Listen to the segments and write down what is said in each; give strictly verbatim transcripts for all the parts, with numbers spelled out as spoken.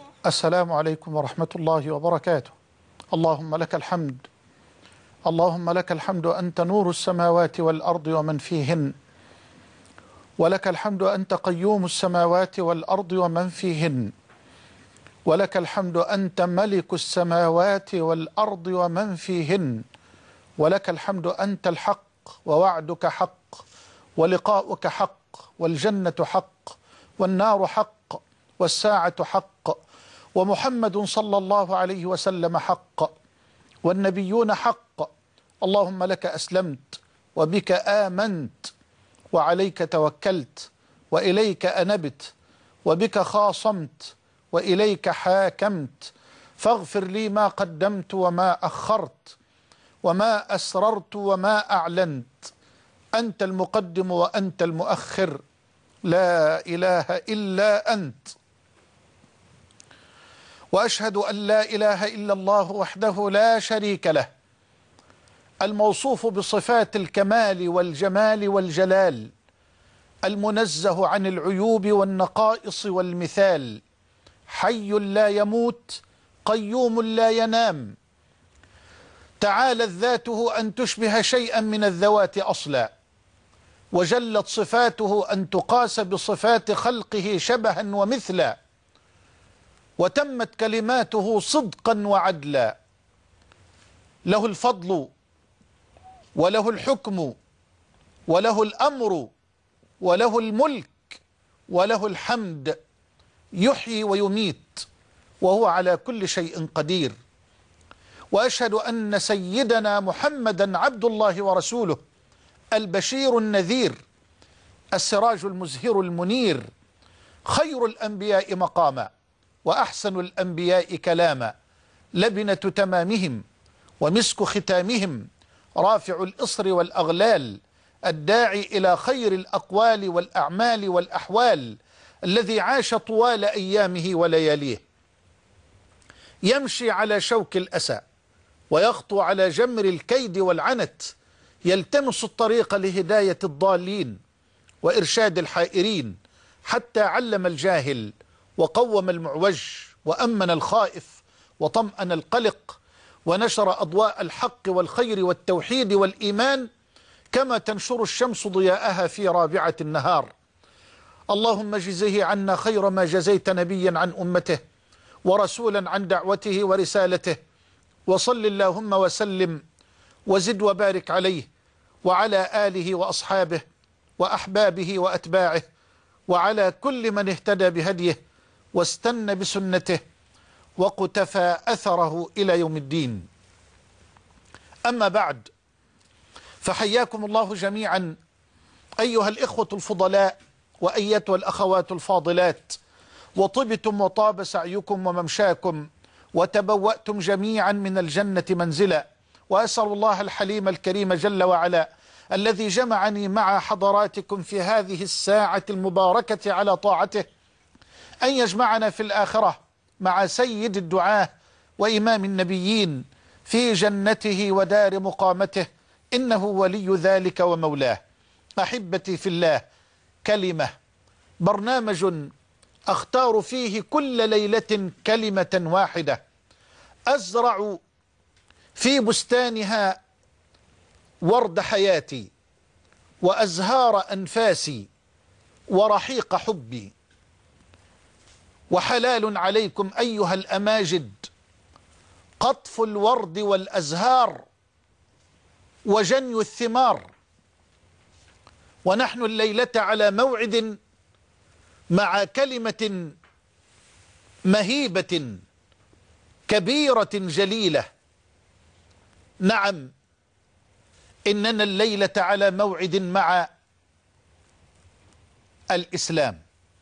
السلام عليكم ورحمة الله وبركاته. اللهم لك الحمد، اللهم لك الحمد أنت نور السماوات والأرض ومن فيهن، ولك الحمد أنت قيوم السماوات والأرض ومن فيهن، ولك الحمد أنت ملك السماوات والأرض ومن فيهن، ولك الحمد أنت الحق ووعدك حق ولقاؤك حق والجنة حق والنار حق والساعة حق ومحمد صلى الله عليه وسلم حق والنبيون حق. اللهم لك أسلمت وبك آمنت وعليك توكلت وإليك أنبت وبك خاصمت وإليك حاكمت، فاغفر لي ما قدمت وما أخرت وما أسررت وما أعلنت، أنت المقدم وأنت المؤخر، لا إله إلا أنت. وأشهد أن لا إله إلا الله وحده لا شريك له، الموصوف بصفات الكمال والجمال والجلال، المنزه عن العيوب والنقائص والمثال، حي لا يموت قيوم لا ينام، تعالت ذاته أن تشبه شيئا من الذوات أصلا، وجلت صفاته أن تقاس بصفات خلقه شبها ومثلا، وتمت كلماته صدقا وعدلا. له الفضل وله الحكم وله الأمر وله الملك وله الحمد، يحيي ويميت وهو على كل شيء قدير. وأشهد أن سيدنا محمدا عبد الله ورسوله، البشير النذير، السراج المزهر المنير، خير الأنبياء مقاما وأحسن الأنبياء كلاما، لبنة تمامهم ومسك ختامهم، رافع الإصر والأغلال، الداعي إلى خير الأقوال والأعمال والأحوال، الذي عاش طوال أيامه ولياليه، يمشي على شوك الأسى ويخطو على جمر الكيد والعنت، يلتمس الطريق لهداية الضالين وإرشاد الحائرين، حتى علم الجاهل وقوم المعوج وأمن الخائف وطمأن القلق، ونشر أضواء الحق والخير والتوحيد والإيمان كما تنشر الشمس ضياءها في رابعة النهار. اللهم جزه عنا خير ما جزيت نبيا عن أمته ورسولا عن دعوته ورسالته، وصل اللهم وسلم وزد وبارك عليه وعلى آله وأصحابه وأحبابه وأتباعه وعلى كل من اهتدى بهديه واستنى بسنته وقتفى أثره إلى يوم الدين. أما بعد، فحياكم الله جميعا أيها الإخوة الفضلاء وأيتها الأخوات الفاضلات، وطبتم وطاب سعيكم وممشاكم وتبوأتم جميعا من الجنة منزلا. وأسأل الله الحليم الكريم جل وعلا الذي جمعني مع حضراتكم في هذه الساعة المباركة على طاعته أن يجمعنا في الآخرة مع سيد الدعاة وإمام النبيين في جنته ودار مقامته، إنه ولي ذلك ومولاه. أحبتي في الله، كلمة، برنامج أختار فيه كل ليلة كلمة واحدة أزرع في بستانها ورد حياتي وأزهار أنفاسي ورحيق حبي. وحلال عليكم أيها الأماجد قطف الورد والأزهار وجني الثمار، ونحن الليلة على موعد مع كلمة مهيبة كبيرة جليلة. نعم، إننا الليلة على موعد مع الإسلام.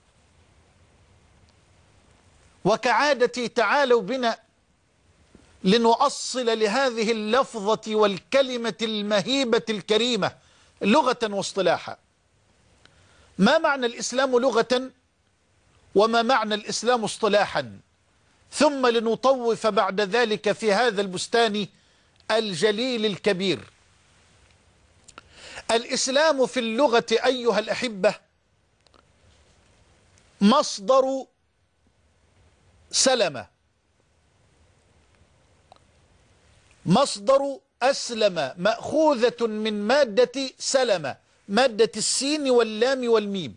وكعادتي تعالوا بنا لنؤصل لهذه اللفظة والكلمة المهيبة الكريمة لغة واصطلاحا. ما معنى الإسلام لغة؟ وما معنى الإسلام اصطلاحا؟ ثم لنطوف بعد ذلك في هذا البستان الجليل الكبير. الإسلام في اللغة أيها الأحبة مصدر سلم، مصدر أسلم مأخوذة من مادة سلم، مادة السين واللام والميم.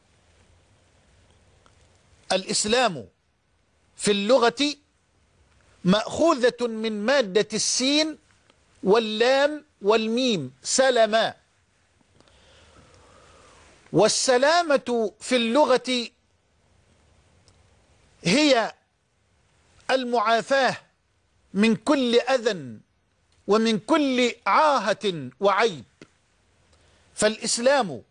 الإسلام في اللغة مأخوذة من مادة السين واللام والميم، سلم. والسلامة في اللغة هي المعافاة من كل أذى ومن كل عاهة وعيب. فالإسلام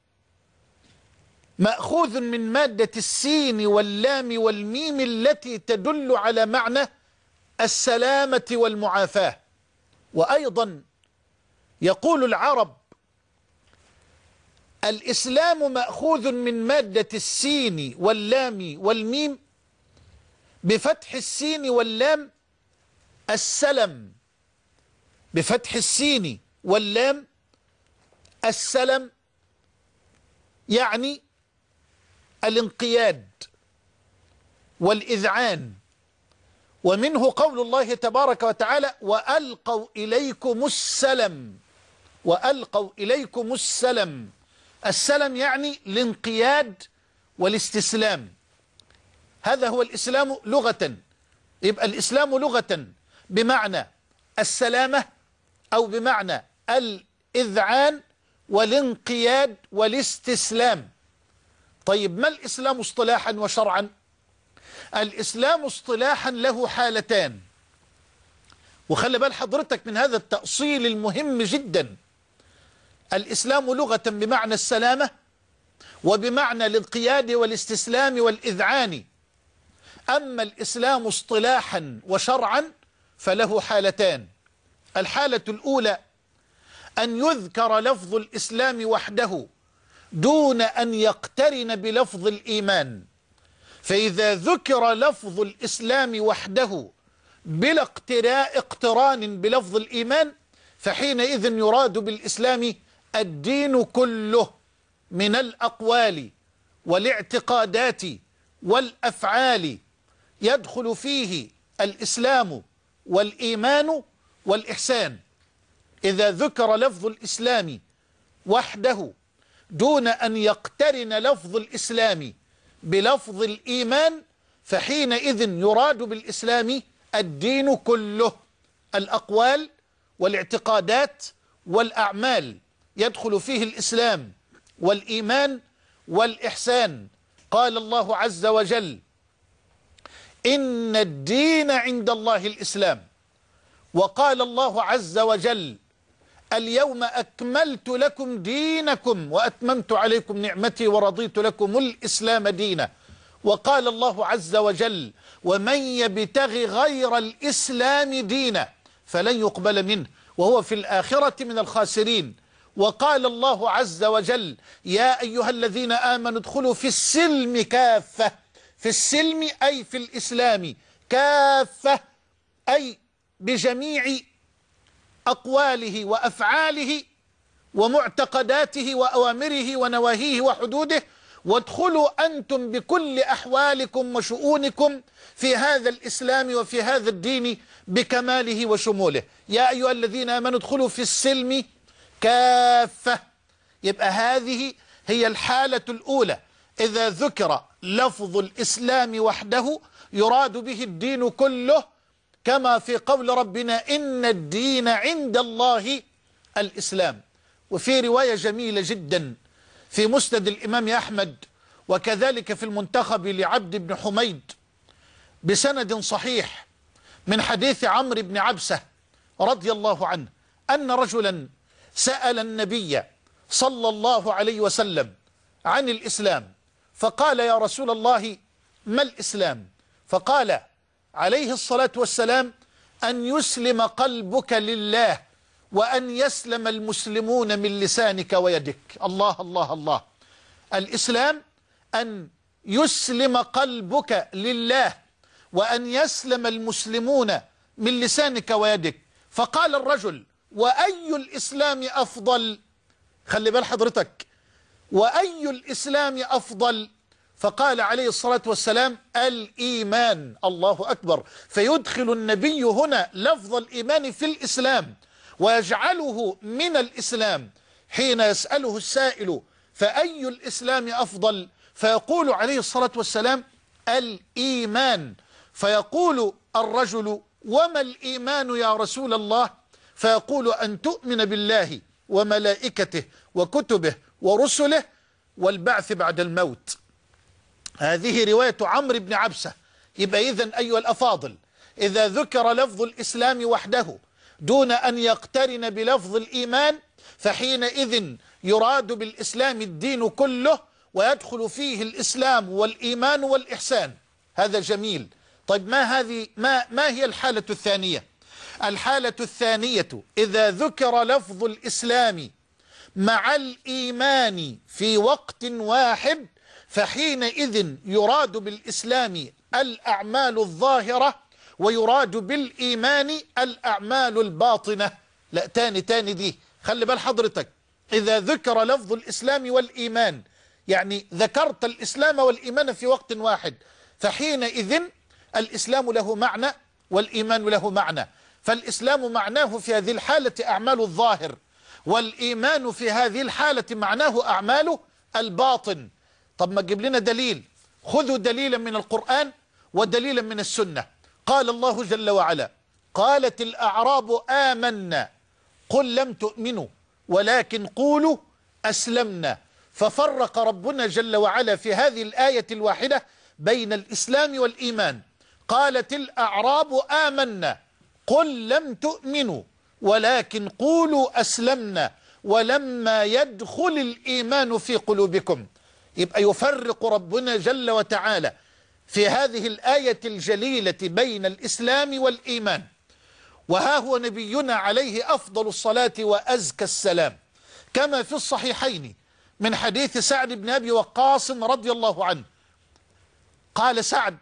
مأخوذ من مادة السين واللام والميم التي تدل على معنى السلامة والمعافاة. وأيضا يقول العرب الإسلام مأخوذ من مادة السين واللام والميم بفتح السين واللام السلم، بفتح السين واللام السلم يعني الانقياد والإذعان. ومنه قول الله تبارك وتعالى وألقوا إليكم السلم، وألقوا إليكم السلم. السلم يعني الانقياد والاستسلام. هذا هو الإسلام لغة. يبقى الإسلام لغة بمعنى السلامة أو بمعنى الإذعان والانقياد والاستسلام. طيب ما الإسلام اصطلاحا وشرعا؟ الإسلام اصطلاحا له حالتان، وخلي بال حضرتك من هذا التأصيل المهم جدا. الإسلام لغة بمعنى السلامة وبمعنى الانقياد والاستسلام والإذعان. أما الإسلام اصطلاحا وشرعا فله حالتان. الحالة الأولى أن يذكر لفظ الإسلام وحده دون أن يقترن بلفظ الإيمان. فإذا ذكر لفظ الإسلام وحده بلا اقتران بلفظ الإيمان فحينئذ يراد بالإسلام الدين كله من الأقوال والاعتقادات والأفعال، يدخل فيه الإسلام والإيمان والإحسان. إذا ذكر لفظ الإسلام وحده دون أن يقترن لفظ الإسلام بلفظ الإيمان فحينئذ يراد بالإسلام الدين كله، الأقوال والاعتقادات والأعمال، يدخل فيه الإسلام والإيمان والإحسان. قال الله عز وجل إن الدين عند الله الإسلام. وقال الله عز وجل اليوم أكملت لكم دينكم وأتممت عليكم نعمتي ورضيت لكم الإسلام دينا. وقال الله عز وجل ومن يبتغ غير الإسلام دينا فلن يقبل منه وهو في الآخرة من الخاسرين. وقال الله عز وجل يا أيها الذين آمنوا ادخلوا في السلم كافة. في السلم أي في الإسلام كافة، أي بجميع أقواله وأفعاله ومعتقداته وأوامره ونواهيه وحدوده، وادخلوا أنتم بكل أحوالكم وشؤونكم في هذا الإسلام وفي هذا الدين بكماله وشموله. يا أيها الذين آمنوا ادخلوا في السلم كافة. يبقى هذه هي الحالة الأولى. إذا ذكر لفظ الإسلام وحده يراد به الدين كله، كما في قول ربنا إن الدين عند الله الإسلام. وفي رواية جميلة جدا في مسند الإمام أحمد وكذلك في المنتخب لعبد بن حميد بسند صحيح من حديث عمرو بن عبسة رضي الله عنه أن رجلا سأل النبي صلى الله عليه وسلم عن الإسلام فقال يا رسول الله ما الإسلام؟ فقال عليه الصلاة والسلام أن يسلم قلبك لله وأن يسلم المسلمون من لسانك ويدك. الله الله الله. الإسلام أن يسلم قلبك لله وأن يسلم المسلمون من لسانك ويدك. فقال الرجل وأي الإسلام أفضل؟ خلي بال حضرتك، وأي الإسلام أفضل؟ فقال عليه الصلاة والسلام الإيمان. الله أكبر. فيدخل النبي هنا لفظ الإيمان في الإسلام ويجعله من الإسلام. حين يسأله السائل فأي الإسلام أفضل، فيقول عليه الصلاة والسلام الإيمان. فيقول الرجل وما الإيمان يا رسول الله؟ فيقول أن تؤمن بالله وملائكته وكتبه ورسله والبعث بعد الموت. هذه رواية عمرو بن عبسة. يبقى إذن أيها الأفاضل، إذا ذكر لفظ الإسلام وحده دون أن يقترن بلفظ الإيمان فحينئذ يراد بالإسلام الدين كله ويدخل فيه الإسلام والإيمان والإحسان. هذا جميل. طيب ما هذه ما ما هي الحالة الثانية؟ الحالة الثانية إذا ذكر لفظ الإسلام مع الإيمان في وقت واحد فحينئذ يراد بالإسلام الأعمال الظاهرة ويراد بالإيمان الأعمال الباطنة. لا تاني تاني دي خلي بال حضرتك. إذا ذكر لفظ الإسلام والإيمان يعني ذكرت الإسلام والإيمان في وقت واحد فحينئذ الإسلام له معنى والإيمان له معنى. فالإسلام معناه في هذه الحالة أعمال الظاهر، والإيمان في هذه الحالة معناه أعمال الباطن. طب ما تجيب لنا دليل؟ خذوا دليلا من القرآن ودليلا من السنة. قال الله جل وعلا قالت الأعراب آمنا قل لم تؤمنوا ولكن قولوا أسلمنا. ففرق ربنا جل وعلا في هذه الآية الواحدة بين الإسلام والإيمان. قالت الأعراب آمنا قل لم تؤمنوا ولكن قولوا أسلمنا ولما يدخل الإيمان في قلوبكم. يبقى يفرق ربنا جل وتعالى في هذه الآية الجليلة بين الإسلام والإيمان. وها هو نبينا عليه أفضل الصلاة وأزكى السلام كما في الصحيحين من حديث سعد بن أبي وقاص رضي الله عنه. قال سعد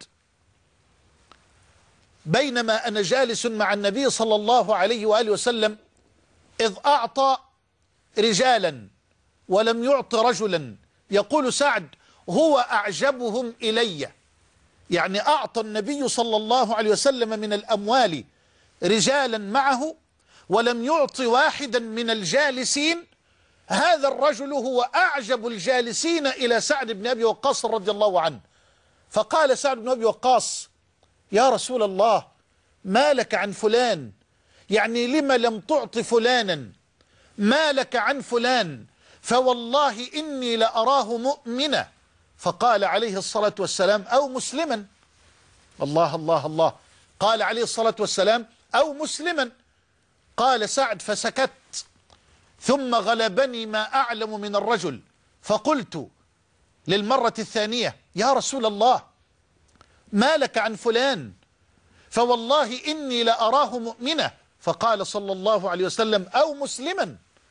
بينما أنا جالس مع النبي صلى الله عليه وآله وسلم إذ أعطى رجالا ولم يعط رجلا. يقول سعد هو أعجبهم إلي، يعني أعطى النبي صلى الله عليه وسلم من الأموال رجالا معه ولم يعط واحدا من الجالسين. هذا الرجل هو أعجب الجالسين إلى سعد بن أبي وقاص رضي الله عنه. فقال سعد بن أبي وقاص يا رسول الله ما لك عن فلان، يعني لما لم تعط فلانا؟ ما لك عن فلان؟ فوالله إني لأراه مؤمنا. فقال عليه الصلاة والسلام أو مسلما. الله الله الله. قال عليه الصلاة والسلام أو مسلما. قال سعد فسكت ثم غلبني ما أعلم من الرجل فقلت للمرة الثانية يا رسول الله ما لك عن فلان؟ فوالله إني لأراه مؤمنا. فقال صلى الله عليه وسلم أو مسلما.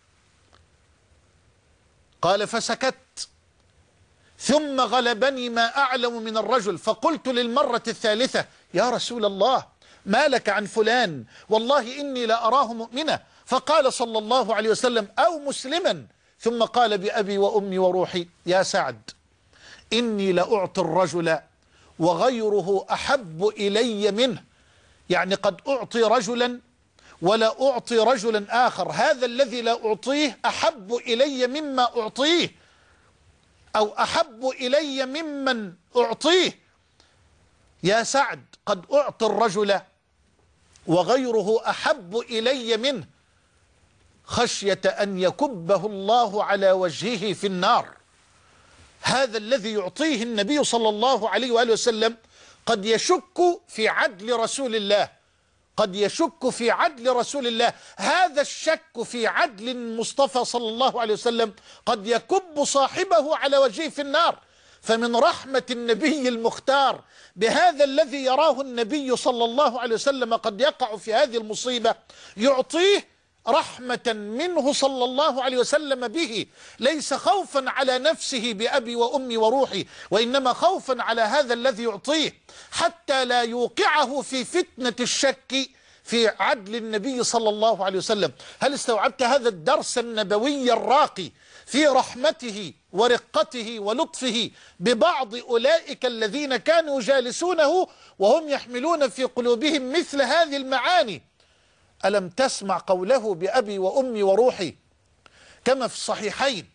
قال فسكت ثم غلبني ما أعلم من الرجل فقلت للمرة الثالثة يا رسول الله ما لك عن فلان؟ والله إني لأراه مؤمنا. فقال صلى الله عليه وسلم أو مسلما. ثم قال بأبي وأمي وروحي يا سعد إني لأعطي الرجل وغيره أحب إلي منه، يعني قد أعطي رجلا ولا أعطي رجلا آخر، هذا الذي لا أعطيه أحب إلي مما أعطيه أو أحب إلي ممن أعطيه. يا سعد قد أعطي الرجل وغيره أحب إلي منه خشية أن يكبه الله على وجهه في النار. هذا الذي يعطيه النبي صلى الله عليه وآله وسلم قد يشك في عدل رسول الله، قد يشك في عدل رسول الله. هذا الشك في عدل المصطفى صلى الله عليه وسلم قد يكب صاحبه على وجهه في النار. فمن رحمة النبي المختار بهذا الذي يراه النبي صلى الله عليه وسلم قد يقع في هذه المصيبة يعطيه رحمة منه صلى الله عليه وسلم به، ليس خوفا على نفسه بأبي وأمي وروحي، وإنما خوفا على هذا الذي يعطيه حتى لا يوقعه في فتنة الشك في عدل النبي صلى الله عليه وسلم؟ هل استوعبت هذا الدرس النبوي الراقي في رحمته ورقته ولطفه ببعض أولئك الذين كانوا يجالسونه وهم يحملون في قلوبهم مثل هذه المعاني؟ ألم تسمع قوله بأبي وأمي وروحي كما في الصحيحين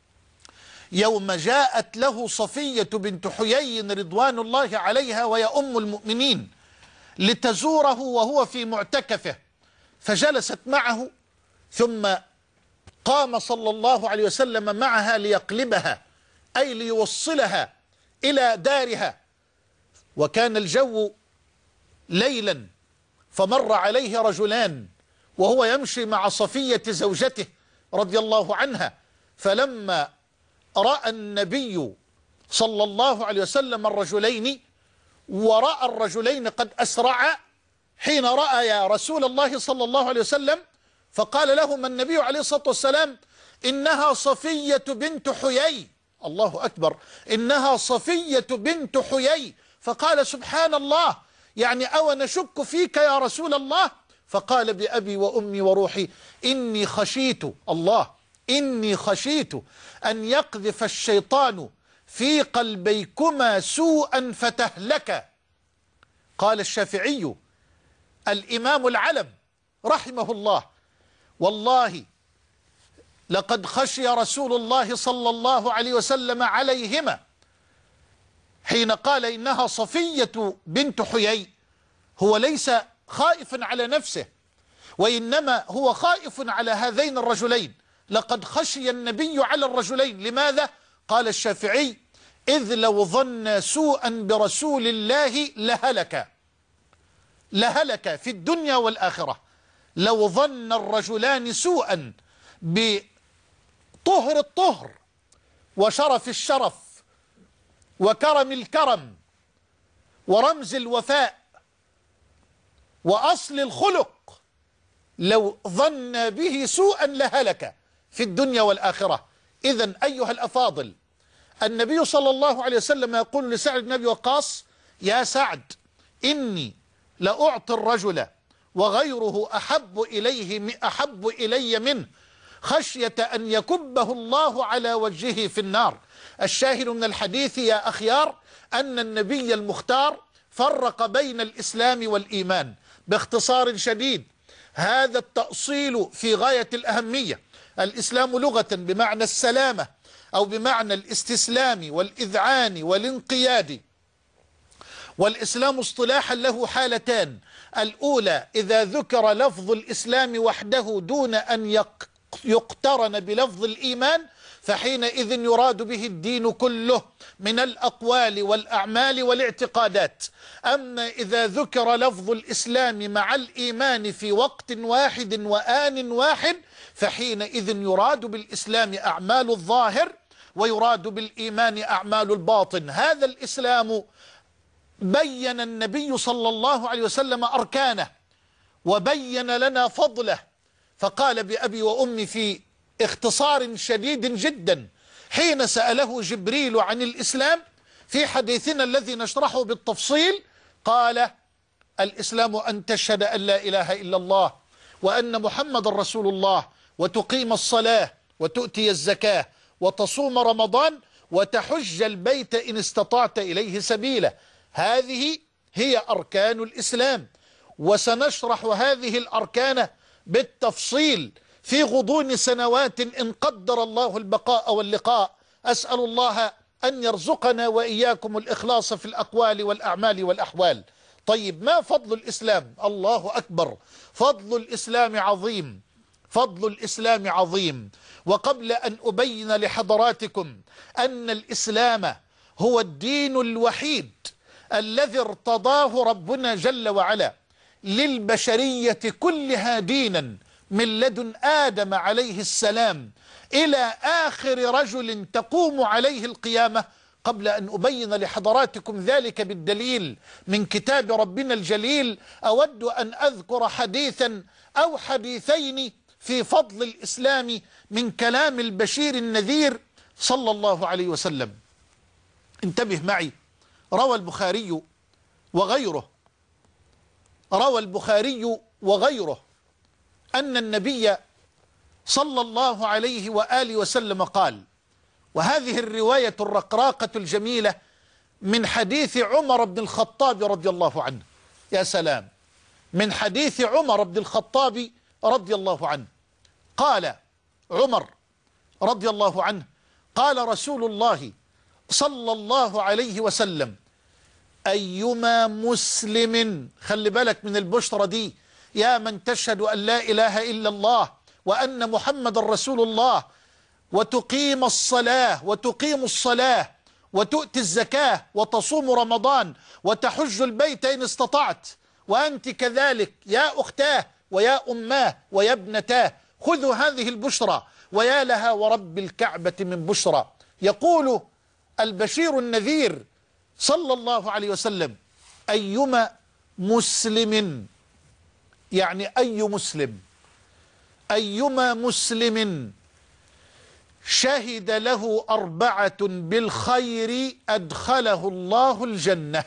يوم جاءت له صفية بنت حيي رضوان الله عليها وهي أم المؤمنين لتزوره وهو في معتكفه، فجلست معه ثم قام صلى الله عليه وسلم معها ليقلبها أي ليوصلها إلى دارها، وكان الجو ليلا فمر عليه رجلان وهو يمشي مع صفية زوجته رضي الله عنها، فلما رأى النبي صلى الله عليه وسلم الرجلين ورأى الرجلين قد أسرعا حين رأى يا رسول الله صلى الله عليه وسلم، فقال لهم النبي عليه الصلاة والسلام إنها صفية بنت حيي. الله أكبر، إنها صفية بنت حيي. فقال سبحان الله، يعني أو نشك فيك يا رسول الله؟ فقال بأبي وأمي وروحي إني خشيت الله إني خشيت أن يقذف الشيطان في قلبيكما سوءا فتهلك. قال الشافعي الإمام العلم رحمه الله والله لقد خشي رسول الله صلى الله عليه وسلم عليهما حين قال إنها صفية بنت حيي. هو ليس خائفا على نفسه وإنما هو خائف على هذين الرجلين. لقد خشي النبي على الرجلين. لماذا؟ قال الشافعي إذ لو ظن سوءا برسول الله لهلك لهلك في الدنيا والآخرة. لو ظن الرجلان سوءا بطهر الطهر وشرف الشرف وكرم الكرم ورمز الوفاء وأصل الخلق، لو ظن به سوءا لهلك في الدنيا والآخرة. إذن أيها الأفاضل، النبي صلى الله عليه وسلم يقول لسعد بن أبي وقاص يا سعد إني لأعطي الرجل وغيره أحب إليه أحب إلي منه خشية أن يكبه الله على وجهه في النار. الشاهد من الحديث يا أخيار أن النبي المختار فرق بين الإسلام والإيمان. باختصار شديد هذا التأصيل في غاية الأهمية. الإسلام لغة بمعنى السلامة أو بمعنى الاستسلام والإذعان والانقياد، والإسلام اصطلاحا له حالتان: الأولى إذا ذكر لفظ الإسلام وحده دون أن يقترن بلفظ الإيمان فحينئذ يراد به الدين كله من الأقوال والأعمال والاعتقادات. أما إذا ذكر لفظ الإسلام مع الإيمان في وقت واحد وآن واحد فحينئذ يراد بالإسلام أعمال الظاهر ويراد بالإيمان أعمال الباطن. هذا الإسلام بين النبي صلى الله عليه وسلم أركانه وبين لنا فضله، فقال بأبي وأمي في اختصار شديد جدا حين سأله جبريل عن الإسلام في حديثنا الذي نشرحه بالتفصيل، قال الإسلام أن تشهد أن لا إله إلا الله وأن محمد رسول الله وتقيم الصلاة وتؤتي الزكاة وتصوم رمضان وتحج البيت إن استطعت إليه سبيلا. هذه هي أركان الإسلام، وسنشرح هذه الأركان بالتفصيل في غضون سنوات إن قدر الله البقاء واللقاء. أسأل الله أن يرزقنا وإياكم الإخلاص في الأقوال والأعمال والأحوال. طيب، ما فضل الإسلام؟ الله أكبر، فضل الإسلام عظيم، فضل الإسلام عظيم. وقبل أن أبين لحضراتكم أن الإسلام هو الدين الوحيد الذي ارتضاه ربنا جل وعلا للبشرية كلها دينا من لدن آدم عليه السلام إلى آخر رجل تقوم عليه القيامة، قبل أن أبين لحضراتكم ذلك بالدليل من كتاب ربنا الجليل أود أن أذكر حديثا أو حديثين في فضل الإسلام من كلام البشير النذير صلى الله عليه وسلم. انتبه معي. روى البخاري وغيره روى البخاري وغيره أن النبي صلى الله عليه وآله وسلم قال، وهذه الرواية الرقراقة الجميلة من حديث عمر بن الخطاب رضي الله عنه. يا سلام، من حديث عمر بن الخطاب رضي الله عنه قال عمر رضي الله عنه: قال رسول الله صلى الله عليه وسلم: أيما مسلم، خلي بالك من البشرى دي، يا من تشهد أن لا إله إلا الله وأن محمد رسول الله، وتقيم الصلاة وتقيم الصلاة وتؤتي الزكاة وتصوم رمضان وتحج البيت إن استطعت، وأنت كذلك يا أختاه ويا أماه ويا ابنتاه، خذوا هذه البشرى، ويا لها ورب الكعبة من بشرى. يقول البشير النذير صلى الله عليه وسلم: أيما مسلم، يعني أي مسلم، أيما مسلم شهد له أربعة بالخير أدخله الله الجنة.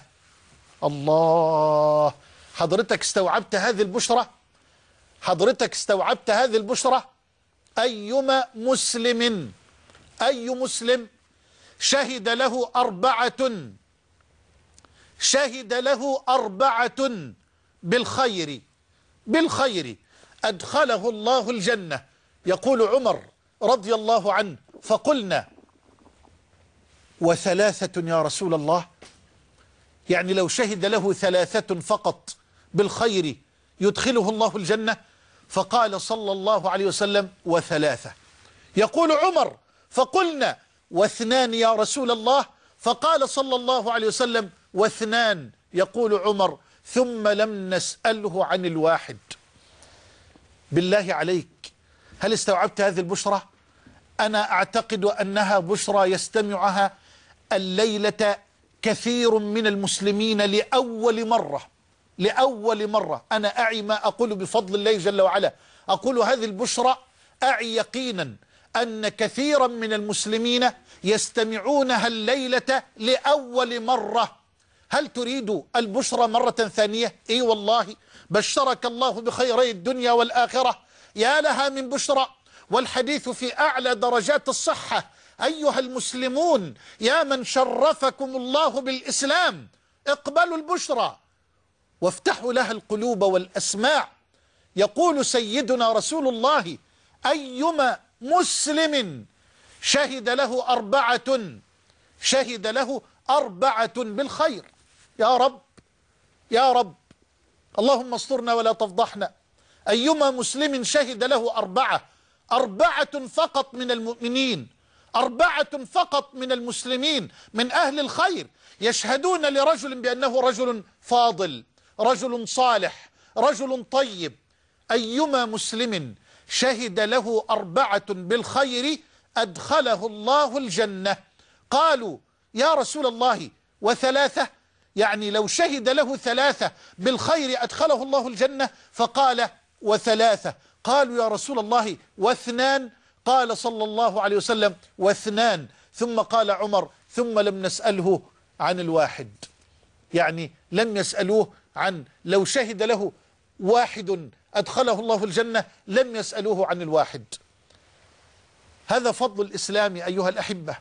الله، حضرتك استوعبت هذه البشرى؟ حضرتك استوعبت هذه البشرى؟ أيما مسلم، أي مسلم شهد له أربعة، شهد له أربعة بالخير، بالخير أدخله الله الجنة. يقول عمر رضي الله عنه: فقلنا: وثلاثة يا رسول الله؟ يعني لو شهد له ثلاثة فقط بالخير يدخله الله الجنة؟ فقال صلى الله عليه وسلم: وثلاثة. يقول عمر: فقلنا: واثنان يا رسول الله؟ فقال صلى الله عليه وسلم: واثنان. يقول عمر: ثم لم نسأله عن الواحد. بالله عليك، هل استوعبت هذه البشرى؟ أنا أعتقد أنها بشرى يستمعها الليلة كثير من المسلمين لأول مرة، لأول مرة. أنا أعي ما أقول بفضل الله جل وعلا، أقول هذه البشرى أعي يقينا أن كثيرا من المسلمين يستمعونها الليلة لأول مرة. هل تريد البشرى مرة ثانية؟ إي والله، بشرك الله بخيري الدنيا والآخرة، يا لها من بشرى، والحديث في أعلى درجات الصحة. أيها المسلمون، يا من شرفكم الله بالإسلام، اقبلوا البشرى وافتحوا لها القلوب والأسماع. يقول سيدنا رسول الله: أيما مسلم شهد له أربعة، شهد له أربعة بالخير. يا رب، يا رب، اللهم استرنا ولا تفضحنا. أيما مسلم شهد له أربعة، أربعة فقط من المؤمنين، أربعة فقط من المسلمين من أهل الخير يشهدون لرجل بأنه رجل فاضل، رجل صالح، رجل طيب. أيما مسلم شهد له أربعة بالخير أدخله الله الجنة. قالوا: يا رسول الله، وثلاثة؟ يعني لو شهد له ثلاثة بالخير أدخله الله الجنة؟ فقال: وثلاثة. قالوا: يا رسول الله، واثنان؟ قال صلى الله عليه وسلم: واثنان. ثم قال عمر: ثم لم نسأله عن الواحد. يعني لم يسألوه عن لو شهد له واحد أدخله الله الجنة، لم يسألوه عن الواحد. هذا فضل الإسلام أيها الأحبة،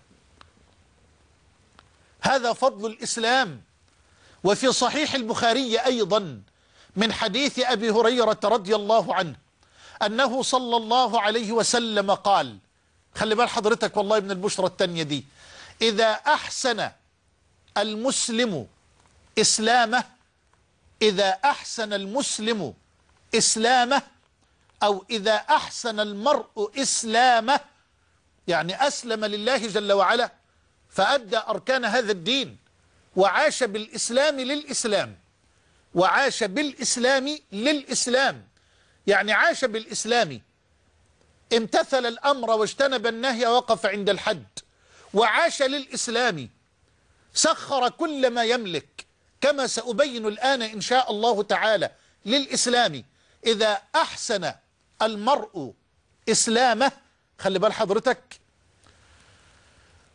هذا فضل الإسلام. وفي صحيح البخاري أيضا من حديث أبي هريرة رضي الله عنه أنه صلى الله عليه وسلم قال، خلي بال حضرتك والله من البشرى التانية دي: إذا أحسن المسلم إسلامه، إذا أحسن المسلم إسلامه، أو إذا أحسن المرء إسلامه، يعني أسلم لله جل وعلا فأدى أركان هذا الدين وعاش بالإسلام للإسلام، وعاش بالإسلام للإسلام، يعني عاش بالإسلام، امتثل الأمر واجتنب النهي وقف عند الحد، وعاش للإسلام، سخر كل ما يملك كما سأبين الآن إن شاء الله تعالى للإسلام. إذا أحسن المرء إسلامه، خلي بال حضرتك،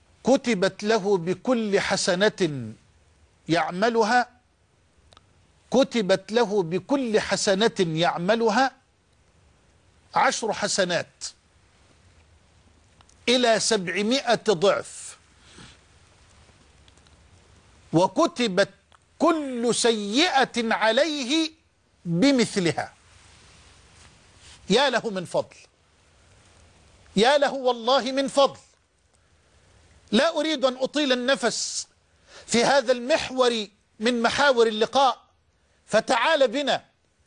كتبت له بكل حسنة يعملها، كتبت له بكل حسنة يعملها عشر حسنات إلى سبعمائة ضعف، وكتبت كل سيئة عليه بمثلها. يا له من فضل، يا له والله من فضل. لا أريد أن أطيل النفس في هذا المحور من محاور اللقاء، فتعال بنا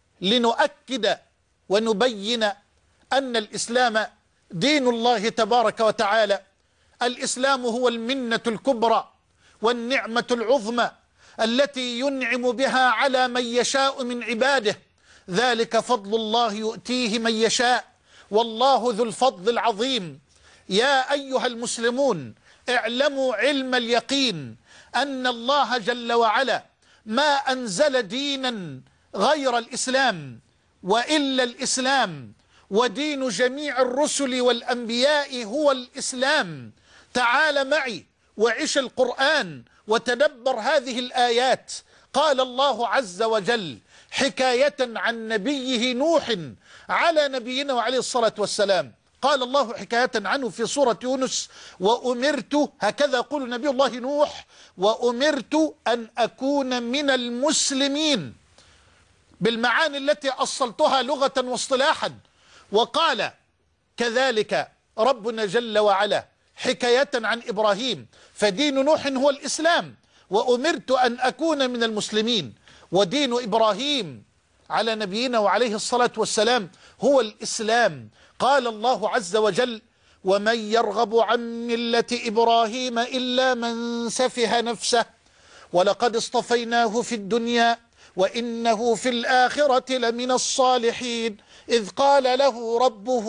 لنؤكد ونبين أن الإسلام دين الله تبارك وتعالى. الإسلام هو المنة الكبرى والنعمة العظمى التي ينعم بها على من يشاء من عباده، ذلك فضل الله يؤتيه من يشاء والله ذو الفضل العظيم. يا أيها المسلمون، اعلموا علم اليقين أن الله جل وعلا ما أنزل دينا غير الإسلام وإلا الإسلام، ودين جميع الرسل والأنبياء هو الإسلام. تعال معي وعش القرآن وتدبر هذه الآيات. قال الله عز وجل حكاية عن نبيه نوح على نبينا وعليه الصلاة والسلام، قال الله حكاية عنه في سورة يونس: وأمرت، هكذا يقول نبي الله نوح، وأمرت أن أكون من المسلمين، بالمعاني التي أصلتها لغة واصطلاحا. وقال كذلك ربنا جل وعلا حكاية عن إبراهيم، فدين نوح هو الإسلام، وأمرت أن أكون من المسلمين، ودين إبراهيم على نبينا وعليه الصلاة والسلام هو الإسلام. قال الله عز وجل: ومن يرغب عن ملة إبراهيم إلا من سفه نفسه ولقد اصطفيناه في الدنيا وإنه في الآخرة لمن الصالحين إذ قال له ربه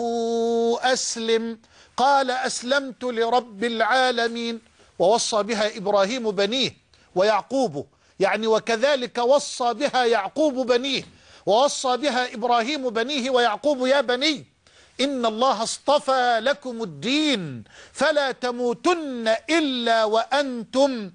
أسلم قال أسلمت لرب العالمين. ووصى بها إبراهيم بنيه ويعقوب، يعني وكذلك وصى بها يعقوب بنيه، ووصى بها إبراهيم بنيه ويعقوب: يا بني إن الله اصطفى لكم الدين فلا تموتن إلا وأنتم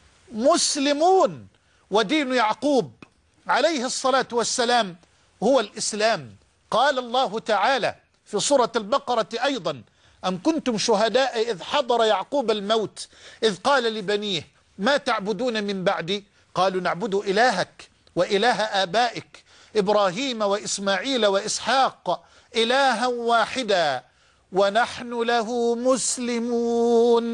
مسلمون. ودين يعقوب عليه الصلاة والسلام هو الإسلام. قال الله تعالى في سورة البقرة أيضا: أم كنتم شهداء إذ حضر يعقوب الموت إذ قال لبنيه ما تعبدون من بعدي قالوا نعبد إلهك وإله آبائك إبراهيم وإسماعيل وإسحاق إلها واحدا ونحن له مسلمون.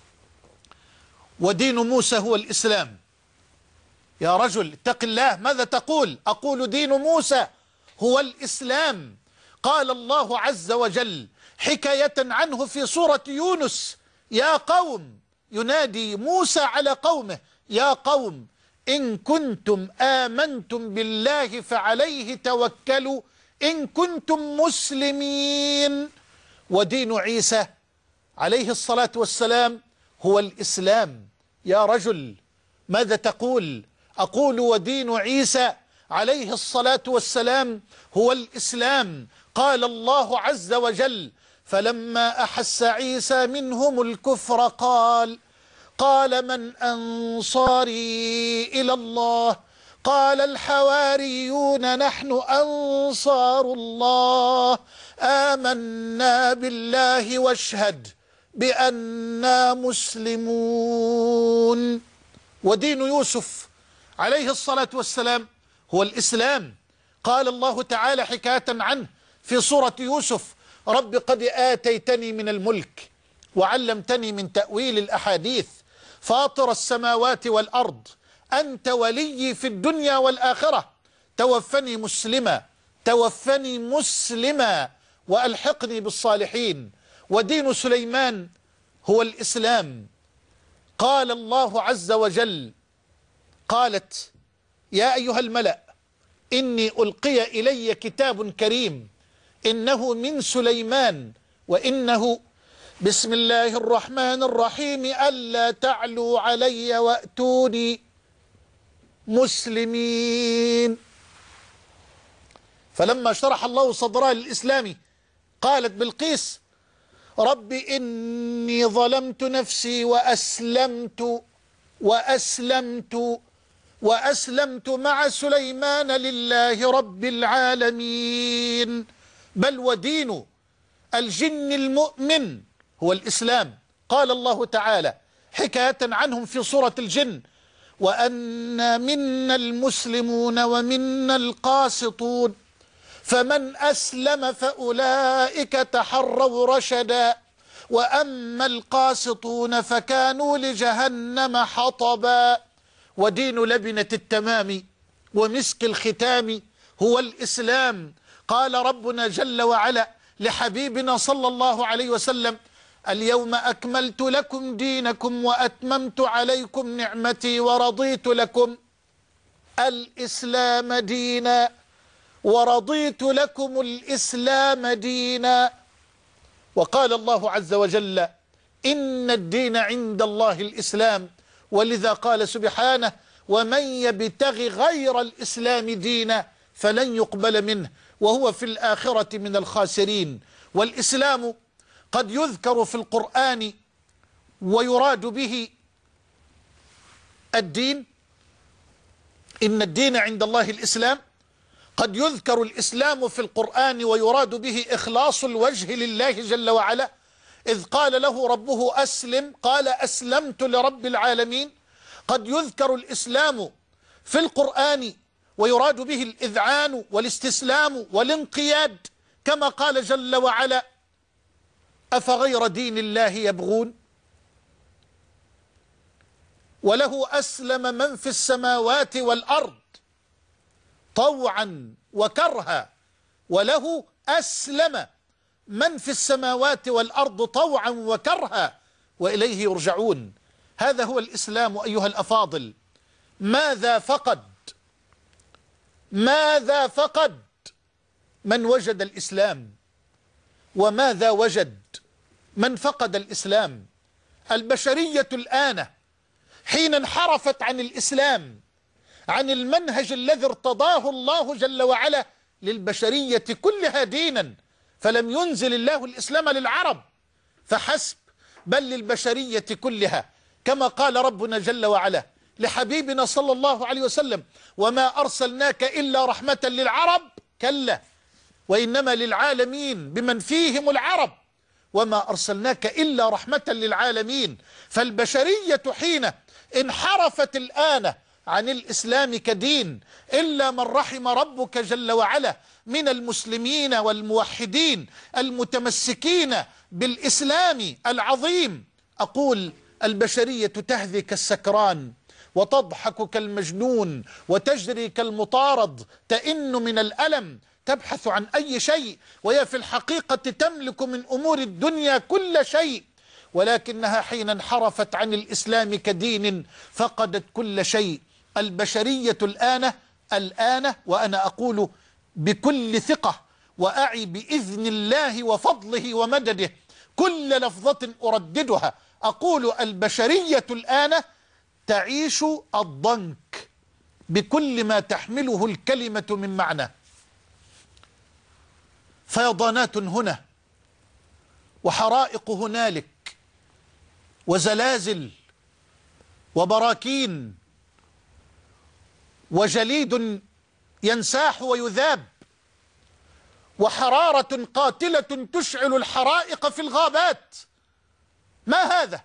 ودين موسى هو الإسلام. يا رجل اتق الله، ماذا تقول؟ أقول دين موسى هو الإسلام. قال الله عز وجل حكاية عنه في سورة يونس: يا قوم، ينادي موسى على قومه: يا قوم إن كنتم آمنتم بالله فعليه توكلوا إن كنتم مسلمين. ودين عيسى عليه الصلاة والسلام هو الإسلام. يا رجل ماذا تقول؟ أقول ودين عيسى عليه الصلاة والسلام هو الإسلام. قال الله عز وجل: فلما أحس عيسى منهم الكفر قال قال من أنصاري إلى الله قال الحواريون نحن أنصار الله آمنا بالله واشهد بأننا مسلمون. ودين يوسف عليه الصلاة والسلام هو الإسلام. قال الله تعالى حكاية عنه في سورة يوسف: رب قد آتيتني من الملك وعلمتني من تأويل الأحاديث فاطر السماوات والأرض أنت ولي في الدنيا والآخرة توفني مسلما توفني مسلما وألحقني بالصالحين. ودين سليمان هو الإسلام. قال الله عز وجل: قالت يا أيها الملأ إني ألقي إلي كتاب كريم إنه من سليمان وإنه بسم الله الرحمن الرحيم ألا تعلوا علي وأتوني مسلمين. فلما شرح الله صدرها للإسلام قالت بلقيس: رب إني ظلمت نفسي وأسلمت وأسلمت وأسلمت مع سليمان لله رب العالمين. بل ودين الجن المؤمن هو الإسلام. قال الله تعالى حكاية عنهم في سورة الجن: وأن منا المسلمون ومنا القاسطون فمن أسلم فأولئك تحروا رشدا وأما القاسطون فكانوا لجهنم حطبا. ودين لبنة التمام ومسك الختام هو الإسلام. قال ربنا جل وعلا لحبيبنا صلى الله عليه وسلم: اليوم أكملت لكم دينكم وأتممت عليكم نعمتي ورضيت لكم الإسلام دينا ورضيت لكم الإسلام دينا. وقال الله عز وجل: إن الدين عند الله الإسلام. ولذا قال سبحانه: ومن يبتغ غير الإسلام دينا فلن يقبل منه وهو في الآخرة من الخاسرين. والإسلام قد يذكر في القرآن ويراد به الدين، إن الدين عند الله الإسلام. قد يذكر الإسلام في القرآن ويراد به إخلاص الوجه لله جل وعلا، إذ قال له ربه أسلم قال أسلمت لرب العالمين. قد يذكر الإسلام في القرآن ويراد به الإذعان والاستسلام والانقياد، كما قال جل وعلا: أفغير دين الله يبغون وله أسلم من في السماوات والأرض طوعا وكرها وله أسلم من في السماوات والأرض طوعا وكرها وإليه يرجعون. هذا هو الإسلام أيها الأفاضل. ماذا فقد ماذا فقد من وجد الإسلام، وماذا وجد من فقد الإسلام؟ البشرية الآن حين انحرفت عن الإسلام، عن المنهج الذي ارتضاه الله جل وعلا للبشرية كلها دينا، فلم ينزل الله الإسلام للعرب فحسب بل للبشرية كلها، كما قال ربنا جل وعلا لحبيبنا صلى الله عليه وسلم: وما أرسلناك إلا رحمة للعرب، كلا وإنما للعالمين بمن فيهم العرب، وما أرسلناك إلا رحمة للعالمين. فالبشرية حين انحرفت الآن عن الإسلام كدين، إلا من رحم ربك جل وعلا من المسلمين والموحدين المتمسكين بالإسلام العظيم. أقول: البشرية تهذي كالسكران وتضحك كالمجنون وتجري كالمطارد، تئن من الألم، تبحث عن أي شيء، وهي في الحقيقة تملك من أمور الدنيا كل شيء، ولكنها حين انحرفت عن الإسلام كدين فقدت كل شيء. البشرية الآن الآن وأنا أقول بكل ثقة وأعي بإذن الله وفضله ومدده كل لفظة أرددها، أقول: البشرية الآن تعيش الضنك بكل ما تحمله الكلمة من معنى. فيضانات هنا وحرائق هنالك وزلازل وبراكين وجليد ينساح ويذاب وحرارة قاتلة تشعل الحرائق في الغابات. ما هذا؟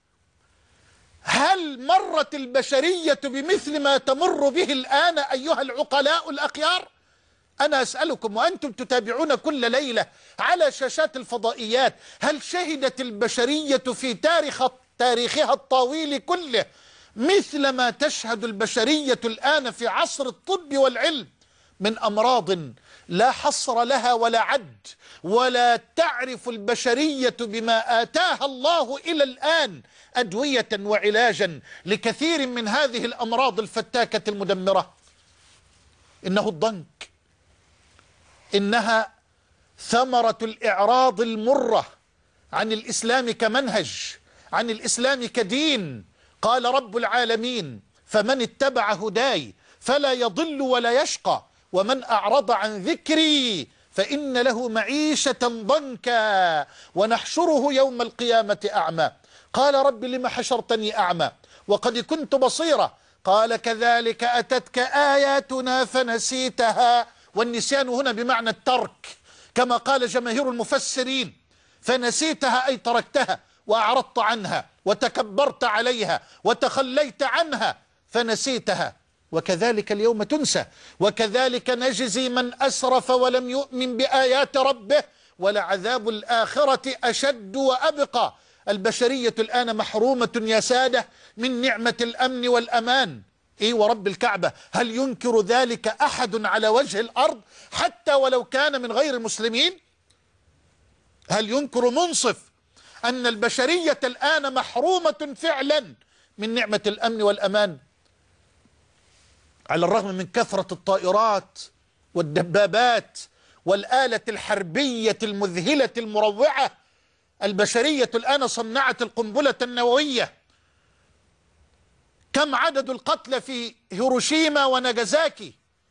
هل مرت البشرية بمثل ما تمر به الآن أيها العقلاء الأخيار؟ أنا أسألكم وأنتم تتابعون كل ليلة على شاشات الفضائيات، هل شهدت البشرية في تاريخ تاريخها الطويل كله مثل ما تشهد البشرية الآن في عصر الطب والعلم من أمراض لا حصر لها ولا عد، ولا تعرف البشرية بما آتاها الله إلى الآن أدوية وعلاجا لكثير من هذه الأمراض الفتاكة المدمرة؟ إنه الضنك، إنها ثمرة الإعراض المرة عن الإسلام كمنهج، عن الإسلام كدين. قال رب العالمين: فمن اتبع هداي فلا يضل ولا يشقى ومن أعرض عن ذكري فإن له معيشة ضنكا ونحشره يوم القيامة أعمى. قال: رب لم حشرتني أعمى وقد كنت بصيرا قال كذلك أتتك آياتنا فنسيتها، والنسيان هنا بمعنى الترك كما قال جماهير المفسرين، فنسيتها أي تركتها وأعرضت عنها وتكبرت عليها وتخليت عنها فنسيتها، وكذلك اليوم تنسى، وكذلك نجزي من أسرف ولم يؤمن بآيات ربه ولعذاب الآخرة أشد وأبقى. البشرية الآن محرومة يا سادة من نعمة الأمن والأمان. إيه ورب الكعبة، هل ينكر ذلك أحد على وجه الأرض حتى ولو كان من غير المسلمين؟ هل ينكر منصف أن البشرية الآن محرومة فعلا من نعمة الأمن والأمان؟ على الرغم من كثرة الطائرات والدبابات والآلة الحربية المذهلة المروعة، البشرية الآن صنعت القنبلة النووية. كم عدد القتلى في هيروشيما وناجازاكي؟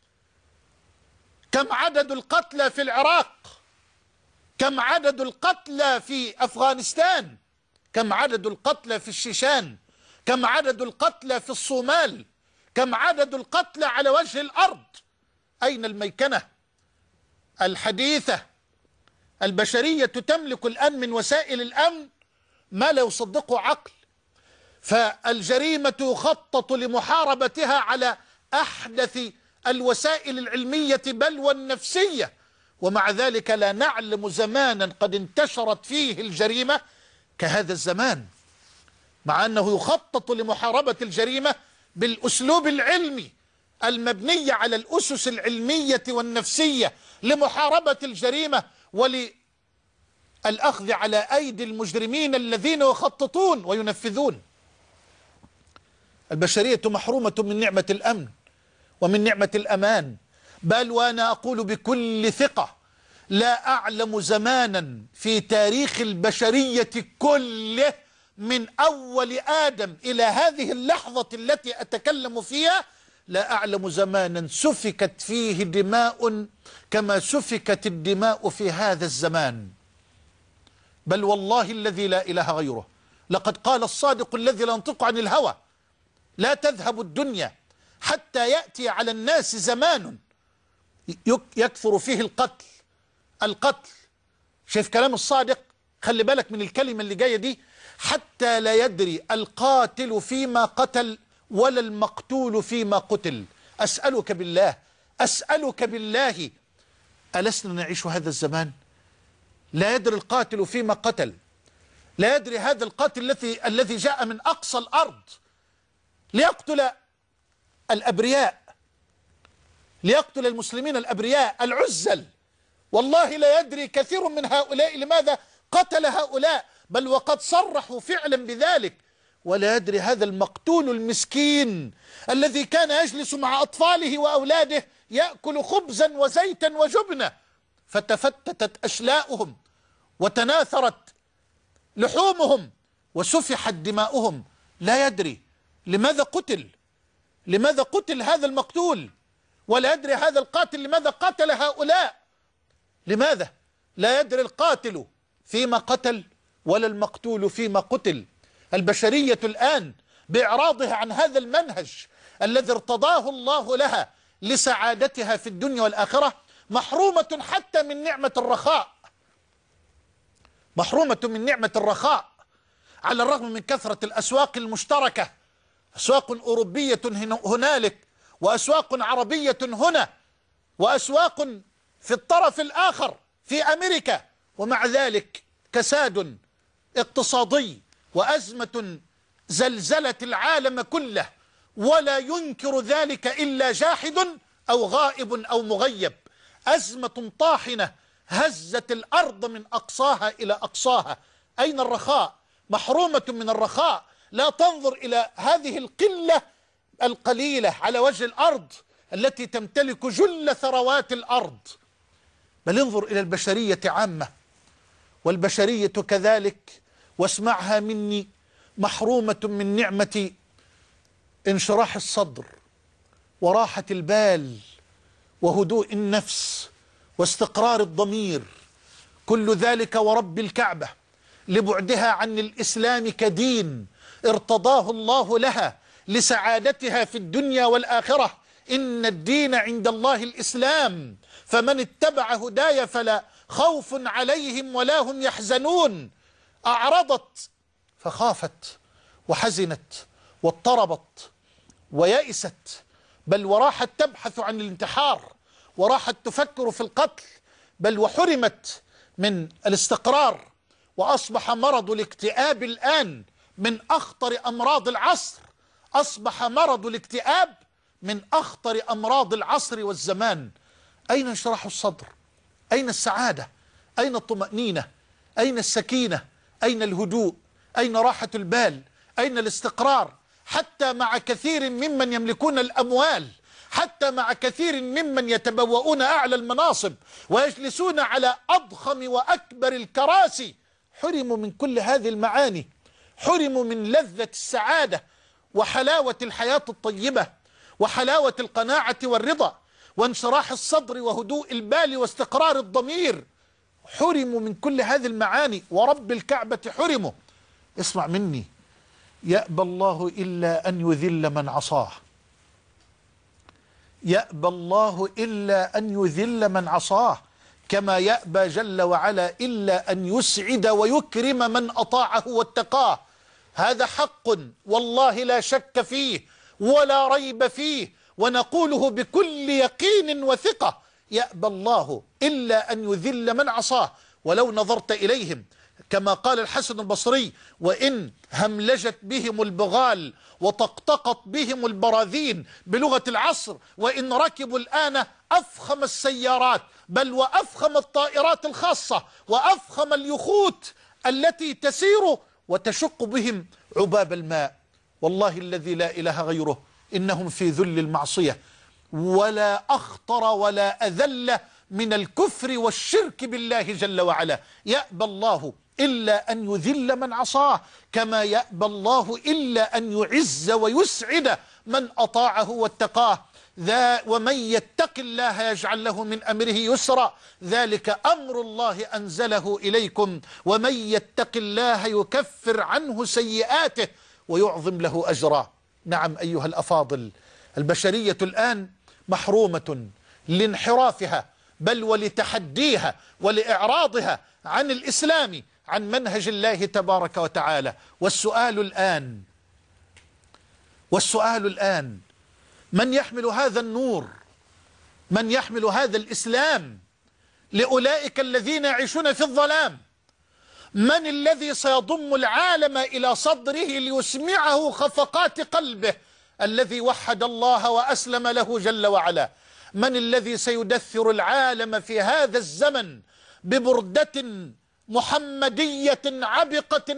كم عدد القتلى في العراق؟ كم عدد القتلى في أفغانستان؟ كم عدد القتلى في الشيشان؟ كم عدد القتلى في الصومال؟ كم عدد القتلى على وجه الأرض؟ أين الميكنة الحديثة؟ البشرية تملك الآن من وسائل الأمن ما لا يصدقه عقل، فالجريمة يخطط لمحاربتها على أحدث الوسائل العلمية بل والنفسية، ومع ذلك لا نعلم زمانا قد انتشرت فيه الجريمة كهذا الزمان، مع أنه يخطط لمحاربة الجريمة بالأسلوب العلمي المبني على الأسس العلمية والنفسية لمحاربة الجريمة وللأخذ على أيدي المجرمين الذين يخططون وينفذون. البشرية محرومة من نعمة الأمن ومن نعمة الأمان، بل وأنا أقول بكل ثقة لا أعلم زمانا في تاريخ البشرية كله من أول آدم إلى هذه اللحظة التي أتكلم فيها، لا أعلم زمانا سفكت فيه دماء كما سفكت الدماء في هذا الزمان. بل والله الذي لا إله غيره، لقد قال الصادق الذي لا ينطق عن الهوى: لا تذهب الدنيا حتى يأتي على الناس زمان يكثر فيه القتل. القتل، شايف كلام الصادق؟ خلي بالك من الكلمة اللي جاية دي: حتى لا يدري القاتل فيما قتل ولا المقتول فيما قتل. أسألك بالله أسألك بالله ألسنا نعيش هذا الزمان؟ لا يدري القاتل فيما قتل، لا يدري هذا القاتل الذي الذي جاء من أقصى الأرض ليقتل الأبرياء، ليقتل المسلمين الأبرياء العزل. والله لا يدري كثير من هؤلاء لماذا قتل هؤلاء، بل وقد صرحوا فعلا بذلك. ولا يدري هذا المقتول المسكين الذي كان يجلس مع أطفاله وأولاده يأكل خبزا وزيتا وجبنة، فتفتتت أشلاؤهم وتناثرت لحومهم وسفحت دماؤهم. لا يدري لماذا قتل، لماذا قتل هذا المقتول، ولا يدري هذا القاتل لماذا قتل هؤلاء. لماذا؟ لا يدري القاتل فيما قتل ولا المقتول فيما قتل. البشرية الآن بإعراضها عن هذا المنهج الذي ارتضاه الله لها لسعادتها في الدنيا والآخرة محرومة حتى من نعمة الرخاء، محرومة من نعمة الرخاء، على الرغم من كثرة الأسواق المشتركة، أسواق أوروبية هنالك وأسواق عربية هنا وأسواق في الطرف الآخر في أمريكا، ومع ذلك كساد اقتصادي وأزمة زلزلت العالم كله، ولا ينكر ذلك إلا جاحد أو غائب أو مغيب. أزمة طاحنة هزت الأرض من أقصاها إلى أقصاها. أين الرخاء؟ محرومة من الرخاء. لا تنظر إلى هذه القلة القليلة على وجه الأرض التي تمتلك جل ثروات الأرض، بل انظر إلى البشرية عامة. والبشرية كذلك، واسمعها مني، محرومة من نعمة انشراح الصدر وراحة البال وهدوء النفس واستقرار الضمير، كل ذلك ورب الكعبة لبعدها عن الإسلام كدين ارتضاه الله لها لسعادتها في الدنيا والآخرة. إن الدين عند الله الإسلام، فمن اتبع هداي فلا خوف عليهم ولا هم يحزنون. أعرضت فخافت وحزنت واضطربت ويأست، بل وراحت تبحث عن الانتحار، وراحت تفكر في القتل، بل وحرمت من الاستقرار. وأصبح مرض الاكتئاب الآن من أخطر أمراض العصر، أصبح مرض الاكتئاب من أخطر أمراض العصر والزمان. أين انشراح الصدر؟ أين السعادة؟ أين الطمأنينة؟ أين السكينة؟ أين الهدوء؟ أين راحة البال؟ أين الاستقرار؟ حتى مع كثير ممن يملكون الأموال، حتى مع كثير ممن يتبوؤون أعلى المناصب ويجلسون على أضخم وأكبر الكراسي، حرموا من كل هذه المعاني، حرموا من لذة السعادة وحلاوة الحياة الطيبة وحلاوة القناعة والرضا وانشراح الصدر وهدوء البال واستقرار الضمير. حرموا من كل هذه المعاني، ورب الكعبة حرموا. اسمع مني، يأبى الله إلا أن يذل من عصاه، يأبى الله إلا أن يذل من عصاه، كما يأبى جل وعلا إلا أن يسعد ويكرم من أطاعه واتقاه. هذا حق والله لا شك فيه ولا ريب فيه، ونقوله بكل يقين وثقة. يأبى الله إلا أن يذل من عصاه. ولو نظرت إليهم كما قال الحسن البصري: وإن هملجت بهم البغال وطقطقت بهم البراذين بلغة العصر، وإن ركبوا الآن أفخم السيارات بل وأفخم الطائرات الخاصة وأفخم اليخوت التي تسير وتشق بهم عباب الماء، والله الذي لا إله غيره إنهم في ذل المعصية، ولا أخطر ولا أذل من الكفر والشرك بالله جل وعلا. يأبى الله إلا أن يذل من عصاه، كما يأبى الله إلا أن يعز ويسعد من أطاعه واتقاه. ذا ومن يتق الله يجعل له من أمره يسرا، ذلك أمر الله أنزله إليكم، ومن يتق الله يكفر عنه سيئاته ويعظم له أجرا. نعم أيها الأفاضل، البشرية الآن محرومة لانحرافها بل ولتحديها ولإعراضها عن الإسلام، عن منهج الله تبارك وتعالى. والسؤال الآن والسؤال الآن من يحمل هذا النور؟ من يحمل هذا الإسلام لأولئك الذين يعيشون في الظلام؟ من الذي سيضم العالم إلى صدره ليسمعه خفقات قلبه الذي وحد الله وأسلم له جل وعلا؟ من الذي سيدثر العالم في هذا الزمن ببردة محمدية عبقة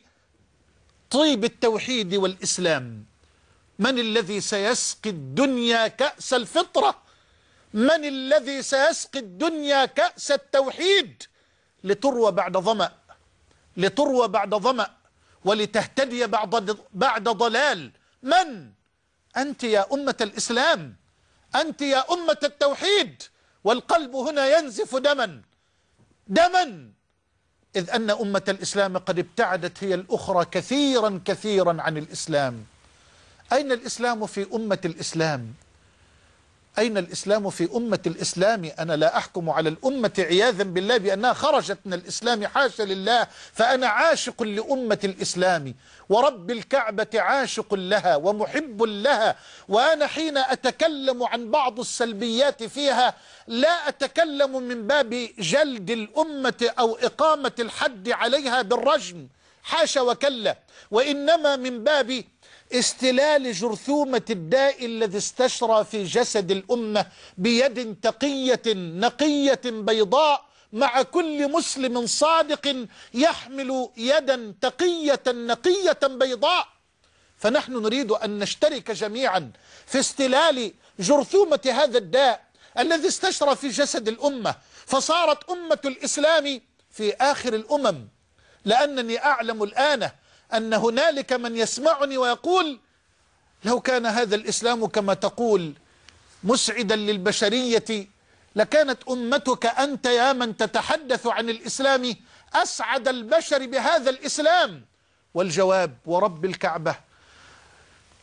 بطيب التوحيد والإسلام؟ من الذي سيسقي الدنيا كأس الفطرة؟ من الذي سيسقي الدنيا كأس التوحيد لتروى بعد ظمأ لتروى بعد ظمأ ولتهتدي بعد بعد ضلال؟ من؟ أنت يا أمة الإسلام، أنت يا أمة التوحيد. والقلب هنا ينزف دما دما، إذ أن أمة الإسلام قد ابتعدت هي الأخرى كثيرا كثيرا عن الإسلام. أين الإسلام في أمة الإسلام؟ أين الإسلام في أمة الإسلام؟ أنا لا أحكم على الأمة عياذا بالله بأنها خرجت من الإسلام، حاشا لله، فأنا عاشق لأمة الإسلام ورب الكعبة عاشق لها ومحب لها. وأنا حين أتكلم عن بعض السلبيات فيها لا أتكلم من باب جلد الأمة أو إقامة الحد عليها بالرجم، حاشا وكلا، وإنما من باب استلال جرثومة الداء الذي استشرى في جسد الأمة بيد تقية نقية بيضاء، مع كل مسلم صادق يحمل يدا تقية نقية بيضاء. فنحن نريد أن نشترك جميعا في استلال جرثومة هذا الداء الذي استشرى في جسد الأمة، فصارت أمة الإسلام في آخر الأمم. لأنني أعلم الآن أن هنالك من يسمعني ويقول: لو كان هذا الإسلام كما تقول مسعدا للبشرية لكانت أمتك أنت يا من تتحدث عن الإسلام أسعد البشر بهذا الإسلام. والجواب ورب الكعبة: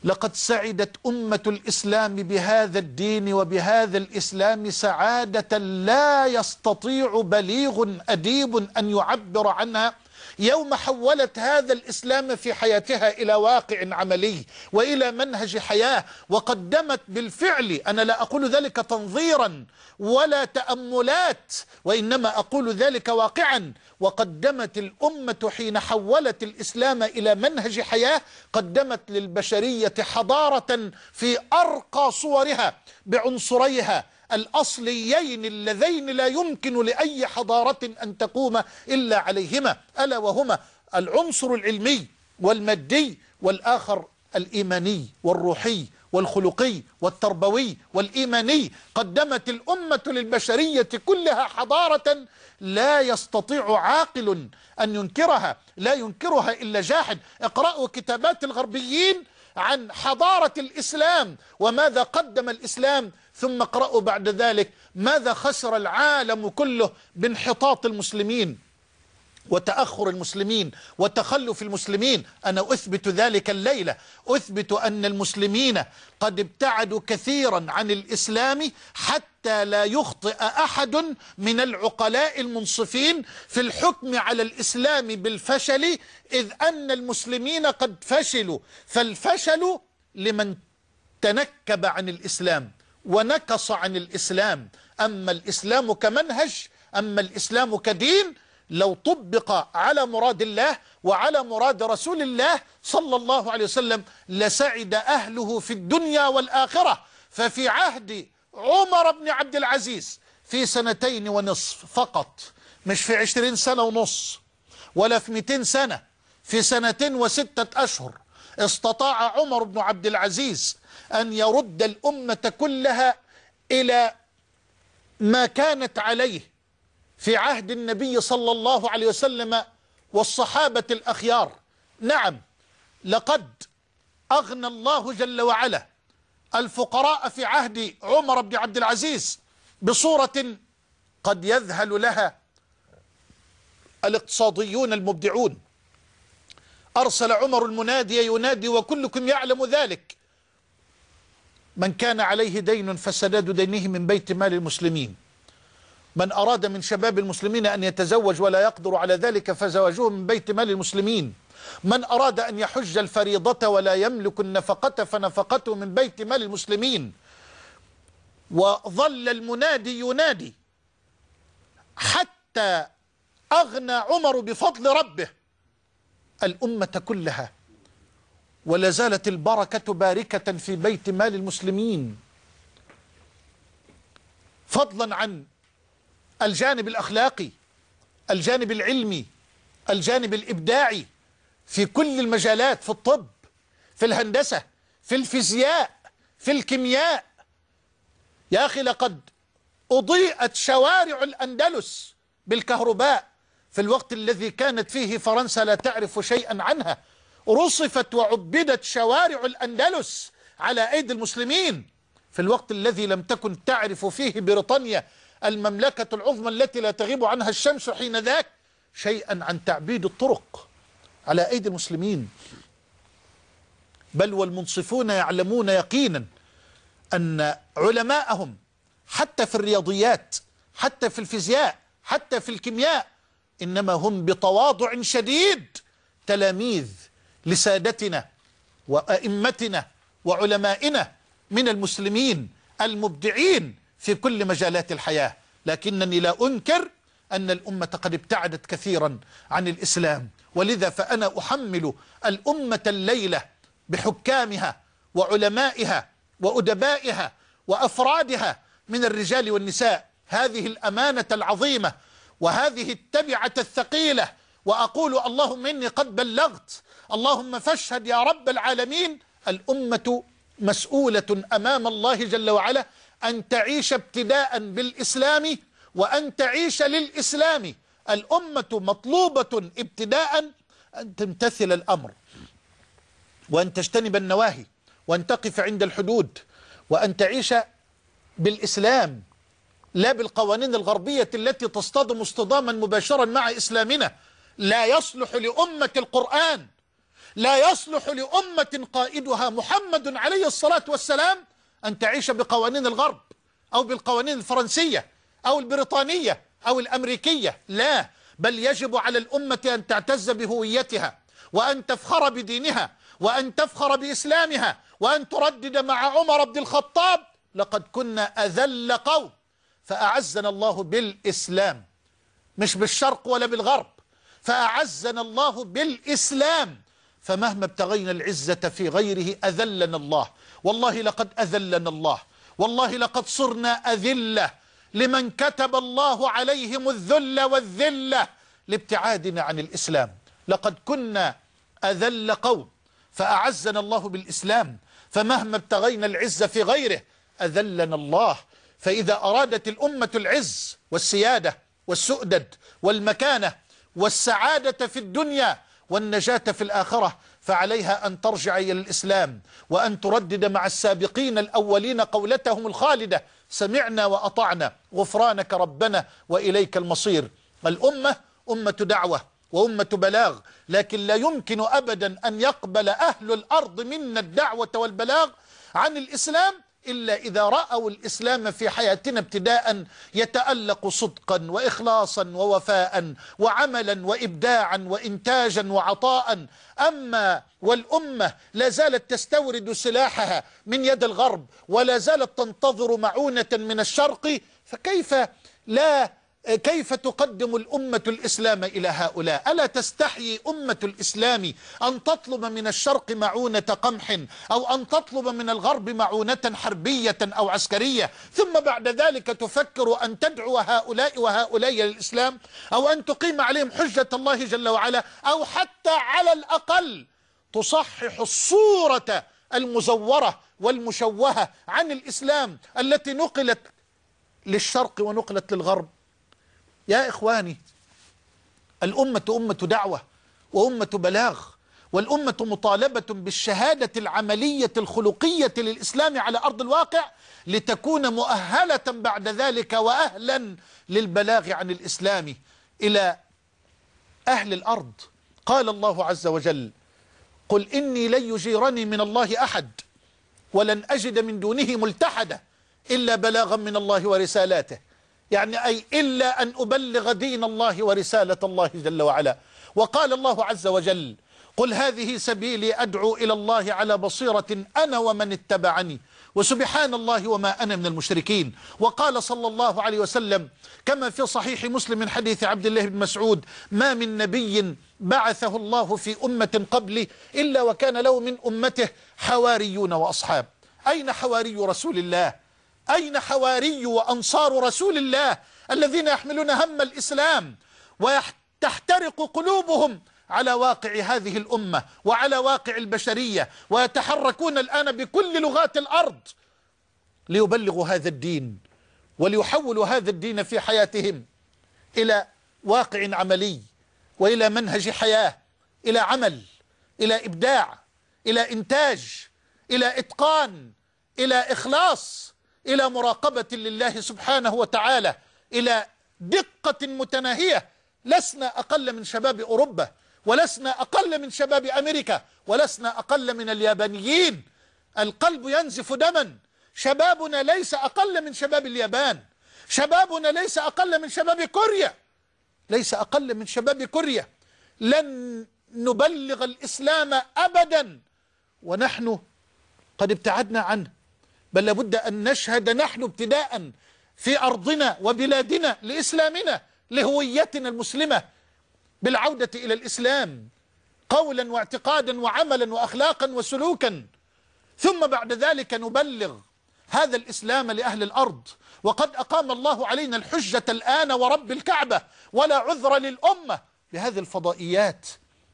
لقد سعدت أمة الإسلام بهذا الدين وبهذا الإسلام سعادة لا يستطيع بليغ أديب أن يعبر عنها يوم حولت هذا الإسلام في حياتها إلى واقع عملي وإلى منهج حياة، وقدمت بالفعل، أنا لا أقول ذلك تنظيرا ولا تأملات، وإنما أقول ذلك واقعا، وقدمت الأمة حين حولت الإسلام إلى منهج حياة قدمت للبشرية حضارة في أرقى صورها بعنصريها الأصليين اللذين لا يمكن لأي حضارة أن تقوم إلا عليهما، ألا وهما العنصر العلمي والمادي، والآخر الإيماني والروحي والخلقي والتربوي والإيماني. قدمت الأمة للبشرية كلها حضارة لا يستطيع عاقل أن ينكرها، لا ينكرها إلا جاحد. اقرأوا كتابات الغربيين عن حضارة الإسلام وماذا قدم الإسلام، ثم اقرأوا بعد ذلك ماذا خسر العالم كله بانحطاط المسلمين وتأخر المسلمين وتخلف المسلمين. أنا أثبت ذلك الليلة، أثبت أن المسلمين قد ابتعدوا كثيرا عن الإسلام حتى لا يخطئ أحد من العقلاء المنصفين في الحكم على الإسلام بالفشل، إذ أن المسلمين قد فشلوا، فالفشل لمن تنكب عن الإسلام ونكص عن الإسلام. أما الإسلام كمنهج، أما الإسلام كدين، لو طبق على مراد الله وعلى مراد رسول الله صلى الله عليه وسلم لسعد أهله في الدنيا والآخرة. ففي عهد عمر بن عبد العزيز في سنتين ونصف فقط، مش في عشرين سنة ونص ولا في مئتين سنة، في سنتين وستة أشهر استطاع عمر بن عبد العزيز أن يرد الأمة كلها إلى ما كانت عليه في عهد النبي صلى الله عليه وسلم والصحابة الأخيار. نعم، لقد أغنى الله جل وعلا الفقراء في عهد عمر بن عبد العزيز بصورة قد يذهل لها الاقتصاديون المبدعون. أرسل عمر المنادي ينادي وكلكم يعلم ذلك: من كان عليه دين فسداد دينه من بيت مال المسلمين. من أراد من شباب المسلمين أن يتزوج ولا يقدر على ذلك فزواجه من بيت مال المسلمين. من أراد أن يحج الفريضة ولا يملك النفقة فنفقته من بيت مال المسلمين. وظل المنادي ينادي حتى أغنى عمر بفضل ربه الأمة كلها، ولا زالت البركة باركة في بيت مال المسلمين، فضلا عن الجانب الأخلاقي، الجانب العلمي، الجانب الإبداعي في كل المجالات، في الطب، في الهندسة، في الفيزياء، في الكيمياء. يا أخي لقد أضيئت شوارع الأندلس بالكهرباء في الوقت الذي كانت فيه فرنسا لا تعرف شيئا عنها. رصفت وعبدت شوارع الأندلس على أيدي المسلمين في الوقت الذي لم تكن تعرف فيه بريطانيا المملكة العظمى التي لا تغيب عنها الشمس حين ذاك شيئا عن تعبيد الطرق على أيدي المسلمين. بل والمنصفون يعلمون يقينا أن علماءهم حتى في الرياضيات، حتى في الفيزياء، حتى في الكيمياء، إنما هم بتواضع شديد تلاميذ لسادتنا وأئمتنا وعلمائنا من المسلمين المبدعين في كل مجالات الحياة. لكنني لا أنكر أن الأمة قد ابتعدت كثيرا عن الإسلام، ولذا فأنا أحمل الأمة الليلة بحكامها وعلمائها وأدبائها وأفرادها من الرجال والنساء هذه الأمانة العظيمة وهذه التبعة الثقيلة، وأقول اللهم إني قد بلغت، اللهم فاشهد يا رب العالمين. الأمة مسؤولة أمام الله جل وعلا أن تعيش ابتداء بالإسلام وأن تعيش للإسلام. الأمة مطلوبة ابتداء أن تمتثل الأمر وأن تجتنب النواهي وأن تقف عند الحدود وأن تعيش بالإسلام لا بالقوانين الغربية التي تصطدم اصطداما مباشرا مع إسلامنا. لا يصلح لأمة القرآن، لا يصلح لأمة قائدها محمد عليه الصلاة والسلام أن تعيش بقوانين الغرب أو بالقوانين الفرنسية أو البريطانية أو الأمريكية، لا، بل يجب على الأمة أن تعتز بهويتها وأن تفخر بدينها وأن تفخر بإسلامها وأن تردد مع عمر بن الخطاب: لقد كنا أذل قوم فأعزنا الله بالإسلام، مش بالشرق ولا بالغرب، فأعزنا الله بالإسلام، فمهما ابتغينا العزة في غيره أذلنا الله. والله لقد أذلنا الله، والله لقد صرنا أذلة لمن كتب الله عليهم الذل والذلة لابتعادنا عن الإسلام. لقد كنا أذل قوم فأعزنا الله بالإسلام، فمهما ابتغينا العزة في غيره أذلنا الله. فإذا أرادت الأمة العز والسيادة والسؤدد والمكانة والسعادة في الدنيا والنجاة في الآخرة فعليها أن ترجع إلى الإسلام وأن تردد مع السابقين الأولين قولتهم الخالدة: سمعنا وأطعنا غفرانك ربنا وإليك المصير. الأمة أمة دعوة وأمة بلاغ، لكن لا يمكن أبدا أن يقبل أهل الأرض منا الدعوة والبلاغ عن الإسلام إلا إذا رأوا الإسلام في حياتنا ابتداء يتألق صدقا وإخلاصا ووفاء وعملا وإبداعا وإنتاجا وعطاء. أما والأمة لا زالت تستورد سلاحها من يد الغرب ولا زالت تنتظر معونة من الشرق، فكيف لا كيف تقدم الأمة الإسلام إلى هؤلاء؟ ألا تستحيي أمة الإسلام أن تطلب من الشرق معونة قمح أو أن تطلب من الغرب معونة حربية أو عسكرية ثم بعد ذلك تفكر أن تدعو هؤلاء وهؤلاء للإسلام أو أن تقيم عليهم حجة الله جل وعلا أو حتى على الأقل تصحح الصورة المزورة والمشوهة عن الإسلام التي نقلت للشرق ونقلت للغرب؟ يا إخواني، الأمة أمة دعوة وأمة بلاغ، والأمة مطالبة بالشهادة العملية الخلقية للإسلام على أرض الواقع لتكون مؤهلة بعد ذلك وأهلا للبلاغ عن الإسلام إلى أهل الأرض. قال الله عز وجل: قل إني لن يجيرني من الله أحد ولن أجد من دونه ملتحدا إلا بلاغا من الله ورسالاته، يعني أي إلا أن أبلغ دين الله ورسالة الله جل وعلا. وقال الله عز وجل: قل هذه سبيلي أدعو إلى الله على بصيرة أنا ومن اتبعني وسبحان الله وما أنا من المشركين. وقال صلى الله عليه وسلم كما في صحيح مسلم من حديث عبد الله بن مسعود: ما من نبي بعثه الله في أمة قبلي إلا وكان له من أمته حواريون وأصحاب. أين حواري رسول الله؟ أين حواري وأنصار رسول الله الذين يحملون هم الإسلام وتحترق قلوبهم على واقع هذه الأمة وعلى واقع البشرية ويتحركون الآن بكل لغات الأرض ليبلغوا هذا الدين وليحولوا هذا الدين في حياتهم إلى واقع عملي وإلى منهج حياة، إلى عمل، إلى إبداع، إلى إنتاج، إلى إتقان، إلى إخلاص، إلى مراقبة لله سبحانه وتعالى، إلى دقة متناهية. لسنا أقل من شباب أوروبا، ولسنا أقل من شباب أمريكا، ولسنا أقل من اليابانيين. القلب ينزف دما. شبابنا ليس أقل من شباب اليابان، شبابنا ليس أقل من شباب كوريا، ليس أقل من شباب كوريا. لن نبلغ الإسلام أبدا ونحن قد ابتعدنا عنه، بل لابد أن نشهد نحن ابتداء في أرضنا وبلادنا لإسلامنا، لهويتنا المسلمة، بالعودة إلى الإسلام قولا واعتقادا وعملا وأخلاقا وسلوكا، ثم بعد ذلك نبلغ هذا الإسلام لأهل الأرض. وقد أقام الله علينا الحجة الآن ورب الكعبة، ولا عذر للأمة بهذه الفضائيات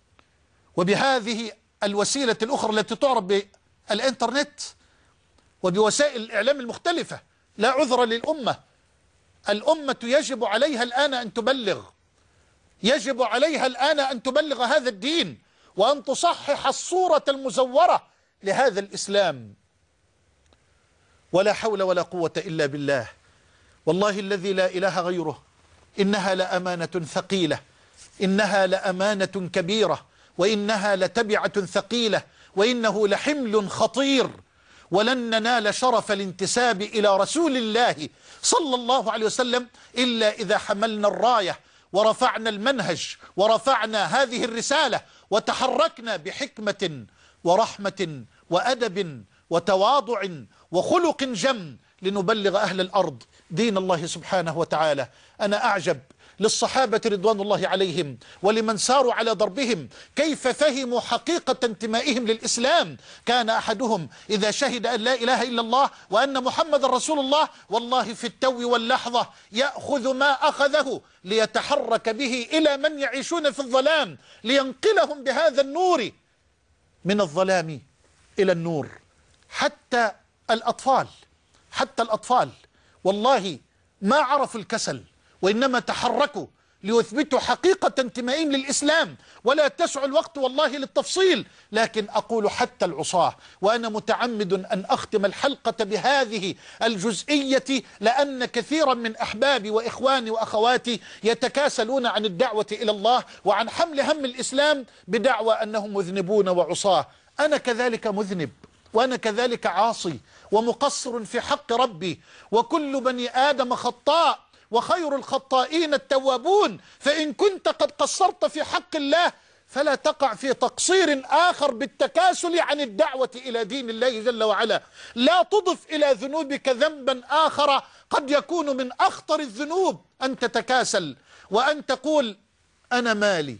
وبهذه الوسيلة الأخرى التي تعرف بالإنترنت وبوسائل الإعلام المختلفة. لا عذر للأمة. الأمة يجب عليها الآن أن تبلغ، يجب عليها الآن أن تبلغ هذا الدين وأن تصحح الصورة المزورة لهذا الإسلام. ولا حول ولا قوة إلا بالله. والله الذي لا إله غيره، إنها لأمانة ثقيلة، إنها لأمانة كبيرة، وإنها لتبعة ثقيلة، وإنه لحمل خطير، ولن ننال شرف الانتساب إلى رسول الله صلى الله عليه وسلم إلا إذا حملنا الراية ورفعنا المنهج ورفعنا هذه الرسالة وتحركنا بحكمة ورحمة وأدب وتواضع وخلق جم لنبلغ أهل الأرض دين الله سبحانه وتعالى. أنا أعجب للصحابة رضوان الله عليهم ولمن ساروا على ضربهم كيف فهموا حقيقة انتمائهم للإسلام. كان أحدهم إذا شهد أن لا إله إلا الله وأن محمد رسول الله والله في التو واللحظة يأخذ ما أخذه ليتحرك به إلى من يعيشون في الظلام لينقلهم بهذا النور من الظلام إلى النور. حتى الأطفال حتى الأطفال والله ما عرفوا الكسل، وإنما تحركوا ليثبتوا حقيقة انتمائهم للإسلام، ولا تسع الوقت والله للتفصيل، لكن أقول حتى العصاة. وأنا متعمد أن أختم الحلقة بهذه الجزئية لأن كثيرا من أحبابي وإخواني وأخواتي يتكاسلون عن الدعوة إلى الله وعن حمل هم الإسلام بدعوى أنهم مذنبون وعصاة. أنا كذلك مذنب، وأنا كذلك عاصي ومقصر في حق ربي، وكل بني آدم خطاء، وخير الخطائين التوابون. فإن كنت قد قصرت في حق الله فلا تقع في تقصير آخر بالتكاسل عن الدعوة إلى دين الله جل وعلا. لا تضف إلى ذنوبك ذنبا آخر قد يكون من أخطر الذنوب أن تتكاسل وأن تقول أنا مالي،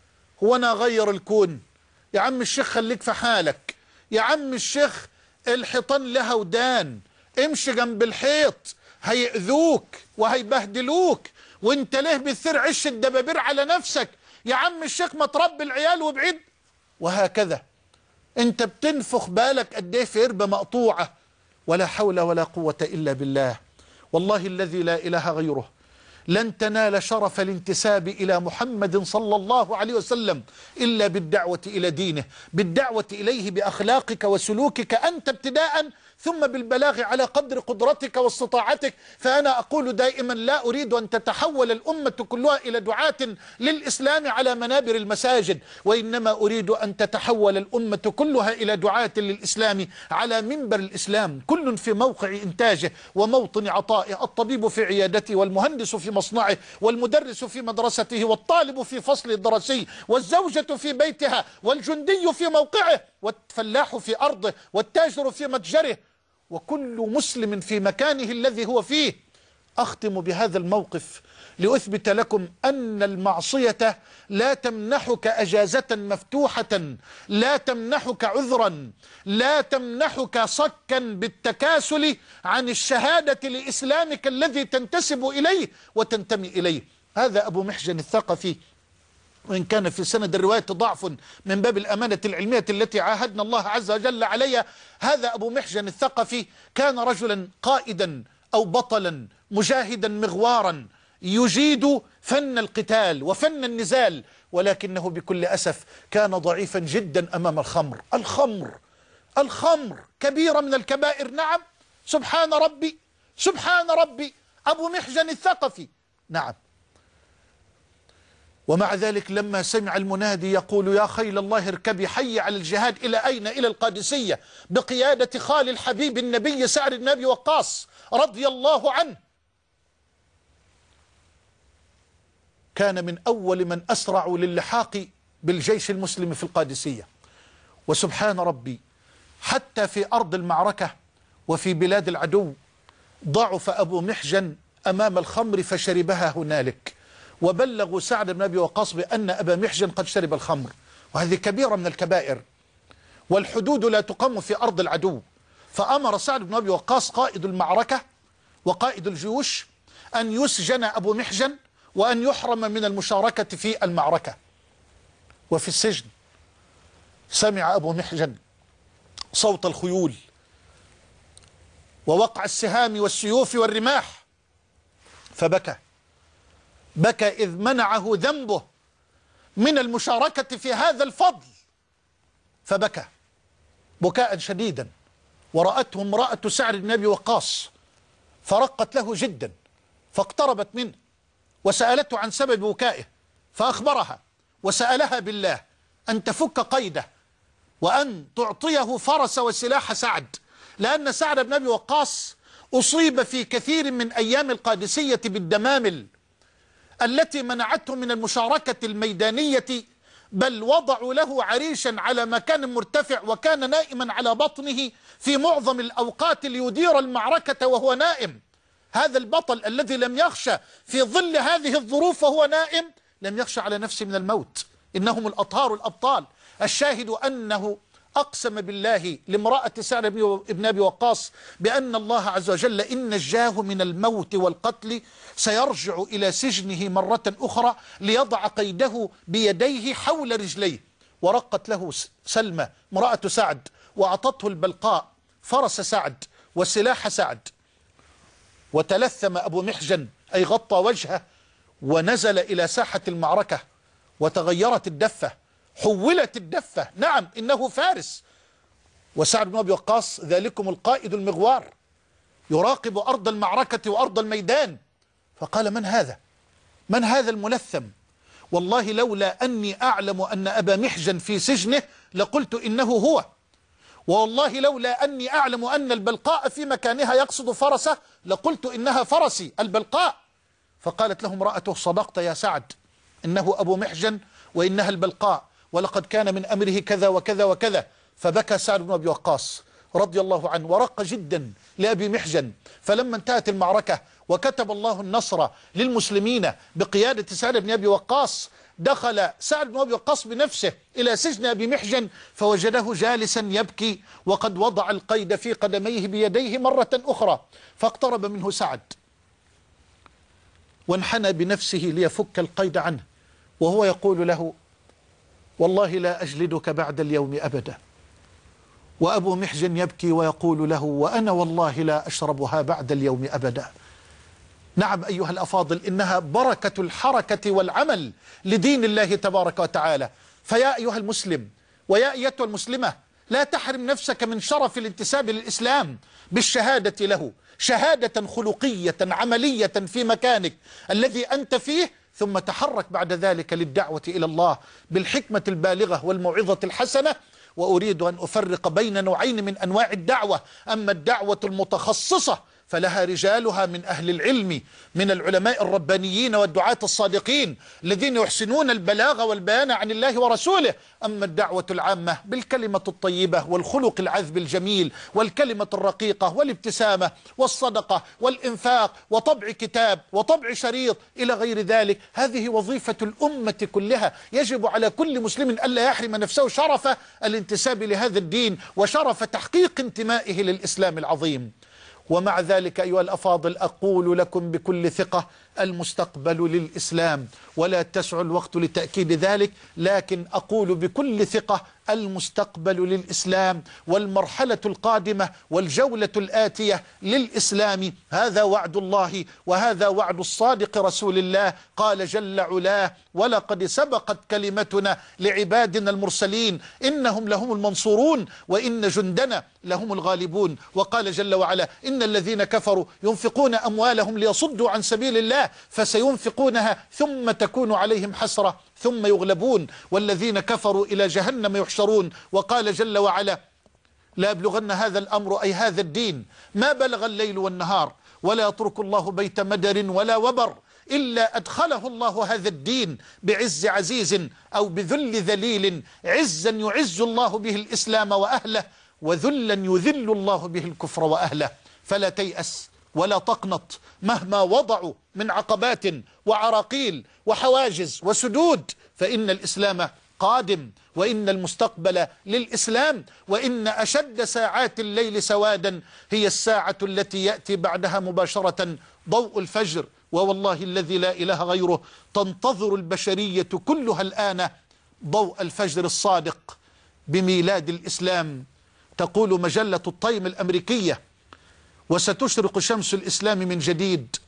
هو أنا أغير الكون؟ يا عم الشيخ خليك في حالك، يا عم الشيخ الحيطان لها ودان، امشي جنب الحيط هيأذوك وهيبهدلوك، وانت ليه بتثير عش الدبابير على نفسك؟ يا عم الشيخ ما تربي العيال وبعيد. وهكذا انت بتنفخ بالك قد ايه في قربة مقطوعة. ولا حول ولا قوة إلا بالله. والله الذي لا إله غيره لن تنال شرف الانتساب إلى محمد صلى الله عليه وسلم إلا بالدعوة إلى دينه، بالدعوة إليه بأخلاقك وسلوكك أنت ابتداء، ثم بالبلاغ على قدر قدرتك واستطاعتك. فأنا أقول دائما لا أريد أن تتحول الأمة كلها إلى دعاة للإسلام على منابر المساجد، وإنما أريد أن تتحول الأمة كلها إلى دعاة للإسلام على منبر الإسلام، كل في موقع إنتاجه وموطن عطائه، الطبيب في عيادته، والمهندس في مصنعه، والمدرس في مدرسته، والطالب في فصل الدراسي، والزوجة في بيتها، والجندي في موقعه، والفلاح في أرضه، والتاجر في متجره، وكل مسلم في مكانه الذي هو فيه. أختم بهذا الموقف لأثبت لكم أن المعصية لا تمنحك أجازة مفتوحة، لا تمنحك عذرا، لا تمنحك صكا بالتكاسل عن الشهادة لإسلامك الذي تنتسب إليه وتنتمي إليه. هذا أبو محجن الثقفي، وإن كان في سند الرواية ضعف من باب الأمانة العلمية التي عاهدنا الله عز وجل عليها، هذا أبو محجن الثقفي كان رجلا قائدا أو بطلا مجاهدا مغوارا يجيد فن القتال وفن النزال، ولكنه بكل أسف كان ضعيفا جدا أمام الخمر. الخمر الخمر كبيرة من الكبائر، نعم، سبحان ربي سبحان ربي. أبو محجن الثقفي، نعم. ومع ذلك لما سمع المنادي يقول يا خيل الله اركبي حي على الجهاد، إلى أين؟ إلى القادسية بقيادة خال الحبيب النبي سعد بن أبي وقاص رضي الله عنه، كان من أول من أسرعوا للحاق بالجيش المسلم في القادسية. وسبحان ربي حتى في أرض المعركة وفي بلاد العدو ضعف أبو محجن أمام الخمر فشربها هنالك، وبلغوا سعد بن أبي وقاص بأن أبا محجن قد شرب الخمر، وهذه كبيرة من الكبائر، والحدود لا تقام في أرض العدو. فأمر سعد بن أبي وقاص قائد المعركة وقائد الجيوش أن يسجن أبو محجن وأن يحرم من المشاركة في المعركة. وفي السجن سمع أبو محجن صوت الخيول ووقع السهام والسيوف والرماح فبكى، بكى إذ منعه ذنبه من المشاركة في هذا الفضل، فبكى بكاء شديدا. ورأته امرأة سعد بن أبي وقاص فرقت له جدا، فاقتربت منه وسألته عن سبب بكائه، فأخبرها وسألها بالله أن تفك قيده وأن تعطيه فرس وسلاح سعد، لأن سعد بن أبي وقاص أصيب في كثير من أيام القادسية بالدمامل التي منعته من المشاركة الميدانية، بل وضعوا له عريشا على مكان مرتفع وكان نائما على بطنه في معظم الأوقات ليدير المعركة وهو نائم. هذا البطل الذي لم يخشى في ظل هذه الظروف وهو نائم لم يخشى على نفسه من الموت. إنهم الأطهار الأبطال. الشاهد أنه أقسم بالله لامرأة سعد بن أبي وقاص بأن الله عز وجل إن نجاه من الموت والقتل سيرجع إلى سجنه مرة أخرى ليضع قيده بيديه حول رجليه. ورقت له سلمى امرأة سعد وأعطته البلقاء فرس سعد وسلاح سعد، وتلثم أبو محجن أي غطى وجهه ونزل إلى ساحة المعركة، وتغيرت الدفة، حولت الدفة. نعم إنه فارس، وسعد بن أبي وقاص ذلكم القائد المغوار يراقب أرض المعركة وأرض الميدان. فقال: من هذا؟ من هذا الملثم؟ والله لولا أني أعلم أن أبا محجن في سجنه لقلت إنه هو، والله لولا أني أعلم أن البلقاء في مكانها يقصد فرسه لقلت إنها فرسي البلقاء. فقالت له امرأته: صدقت يا سعد، إنه أبو محجن وإنها البلقاء، ولقد كان من أمره كذا وكذا وكذا. فبكى سعد بن أبي وقاص رضي الله عنه ورق جدا لأبي محجن. فلما انتهت المعركة وكتب الله النصر للمسلمين بقيادة سعد بن أبي وقاص، دخل سعد بن أبي وقاص بنفسه إلى سجن أبي محجن فوجده جالسا يبكي وقد وضع القيد في قدميه بيديه مرة أخرى. فاقترب منه سعد وانحنى بنفسه ليفك القيد عنه وهو يقول له: والله لا أجلدك بعد اليوم أبدا. وأبو محجن يبكي ويقول له: وأنا والله لا أشربها بعد اليوم أبدا. نعم أيها الأفاضل، إنها بركة الحركة والعمل لدين الله تبارك وتعالى. فيا أيها المسلم ويا أيتها المسلمة، لا تحرم نفسك من شرف الانتساب للإسلام بالشهادة له، شهادة خلقية عملية في مكانك الذي أنت فيه، ثم تحرك بعد ذلك للدعوة إلى الله بالحكمة البالغة والموعظة الحسنة. وأريد أن أفرق بين نوعين من أنواع الدعوة. أما الدعوة المتخصصة فلها رجالها من أهل العلم من العلماء الربانيين والدعاة الصادقين الذين يحسنون البلاغ والبيان عن الله ورسوله. أما الدعوة العامة بالكلمة الطيبة والخلق العذب الجميل والكلمة الرقيقة والابتسامة والصدقة والإنفاق وطبع كتاب وطبع شريط إلى غير ذلك، هذه وظيفة الأمة كلها. يجب على كل مسلم ألا يحرم نفسه شرف الانتساب لهذا الدين وشرف تحقيق انتمائه للإسلام العظيم. ومع ذلك أيها الأفاضل، أقول لكم بكل ثقة: المستقبل للإسلام، ولا تسع الوقت لتأكيد ذلك، لكن أقول بكل ثقة: المستقبل للإسلام، والمرحلة القادمة والجولة الآتية للإسلام. هذا وعد الله وهذا وعد الصادق رسول الله. قال جل علاه: ولقد سبقت كلمتنا لعبادنا المرسلين إنهم لهم المنصورون وإن جندنا لهم الغالبون. وقال جل وعلا: إن الذين كفروا ينفقون أموالهم ليصدوا عن سبيل الله فسينفقونها ثم تكون عليهم حسرة ثم يغلبون والذين كفروا إلى جهنم يحشرون. وقال جل وعلا: لا يبلغن هذا الأمر أي هذا الدين ما بلغ الليل والنهار ولا يترك الله بيت مدر ولا وبر إلا أدخله الله هذا الدين بعز عزيز أو بذل ذليل، عزا يعز الله به الإسلام وأهله، وذلا يذل الله به الكفر وأهله. فلا تيأس ولا تقنط مهما وضعوا من عقبات وعراقيل وحواجز وسدود، فإن الإسلام قادم، وإن المستقبل للإسلام، وإن أشد ساعات الليل سوادا هي الساعة التي يأتي بعدها مباشرة ضوء الفجر. ووالله الذي لا إله غيره تنتظر البشرية كلها الآن ضوء الفجر الصادق بميلاد الإسلام. تقول مجلة التايم الأمريكية: وستشرق شمس الإسلام من جديد،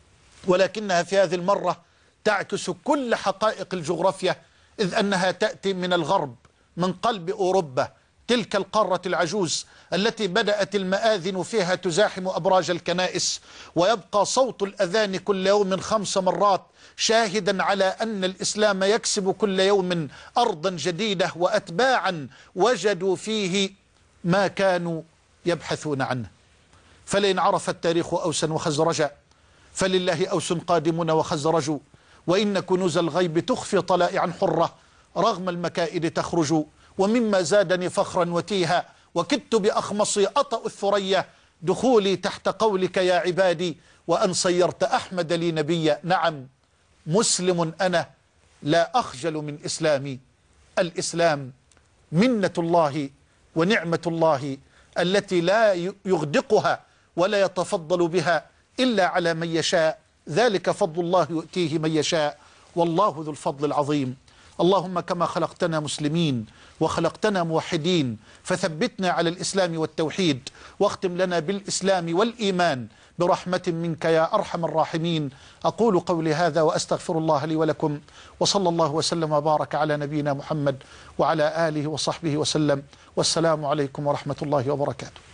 ولكنها في هذه المرة تعكس كل حقائق الجغرافيا، إذ أنها تأتي من الغرب، من قلب أوروبا، تلك القارة العجوز التي بدأت المآذن فيها تزاحم أبراج الكنائس، ويبقى صوت الأذان كل يوم خمس مرات شاهدا على أن الإسلام يكسب كل يوم أرضا جديدة وأتباعا وجدوا فيه ما كانوا يبحثون عنه. فلئن عرف التاريخ أوسا وخزرجا فلله أوس قادمون وخزرج، وإن كنوز الغيب تخفي طلائعا حرة رغم المكائد تخرج. ومما زادني فخرا وتيها وكدت بأخمصي أطأ الثريا دخولي تحت قولك يا عبادي وأن صيرت أحمد لي نبيا. نعم مسلم أنا لا أخجل من إسلامي. الإسلام منة الله ونعمة الله التي لا يغدقها ولا يتفضل بها إلا على من يشاء، ذلك فضل الله يؤتيه من يشاء والله ذو الفضل العظيم. اللهم كما خلقتنا مسلمين وخلقتنا موحدين فثبتنا على الإسلام والتوحيد، واختم لنا بالإسلام والإيمان برحمة منك يا أرحم الراحمين. أقول قولي هذا وأستغفر الله لي ولكم، وصلى الله وسلم وبارك على نبينا محمد وعلى آله وصحبه وسلم، والسلام عليكم ورحمة الله وبركاته.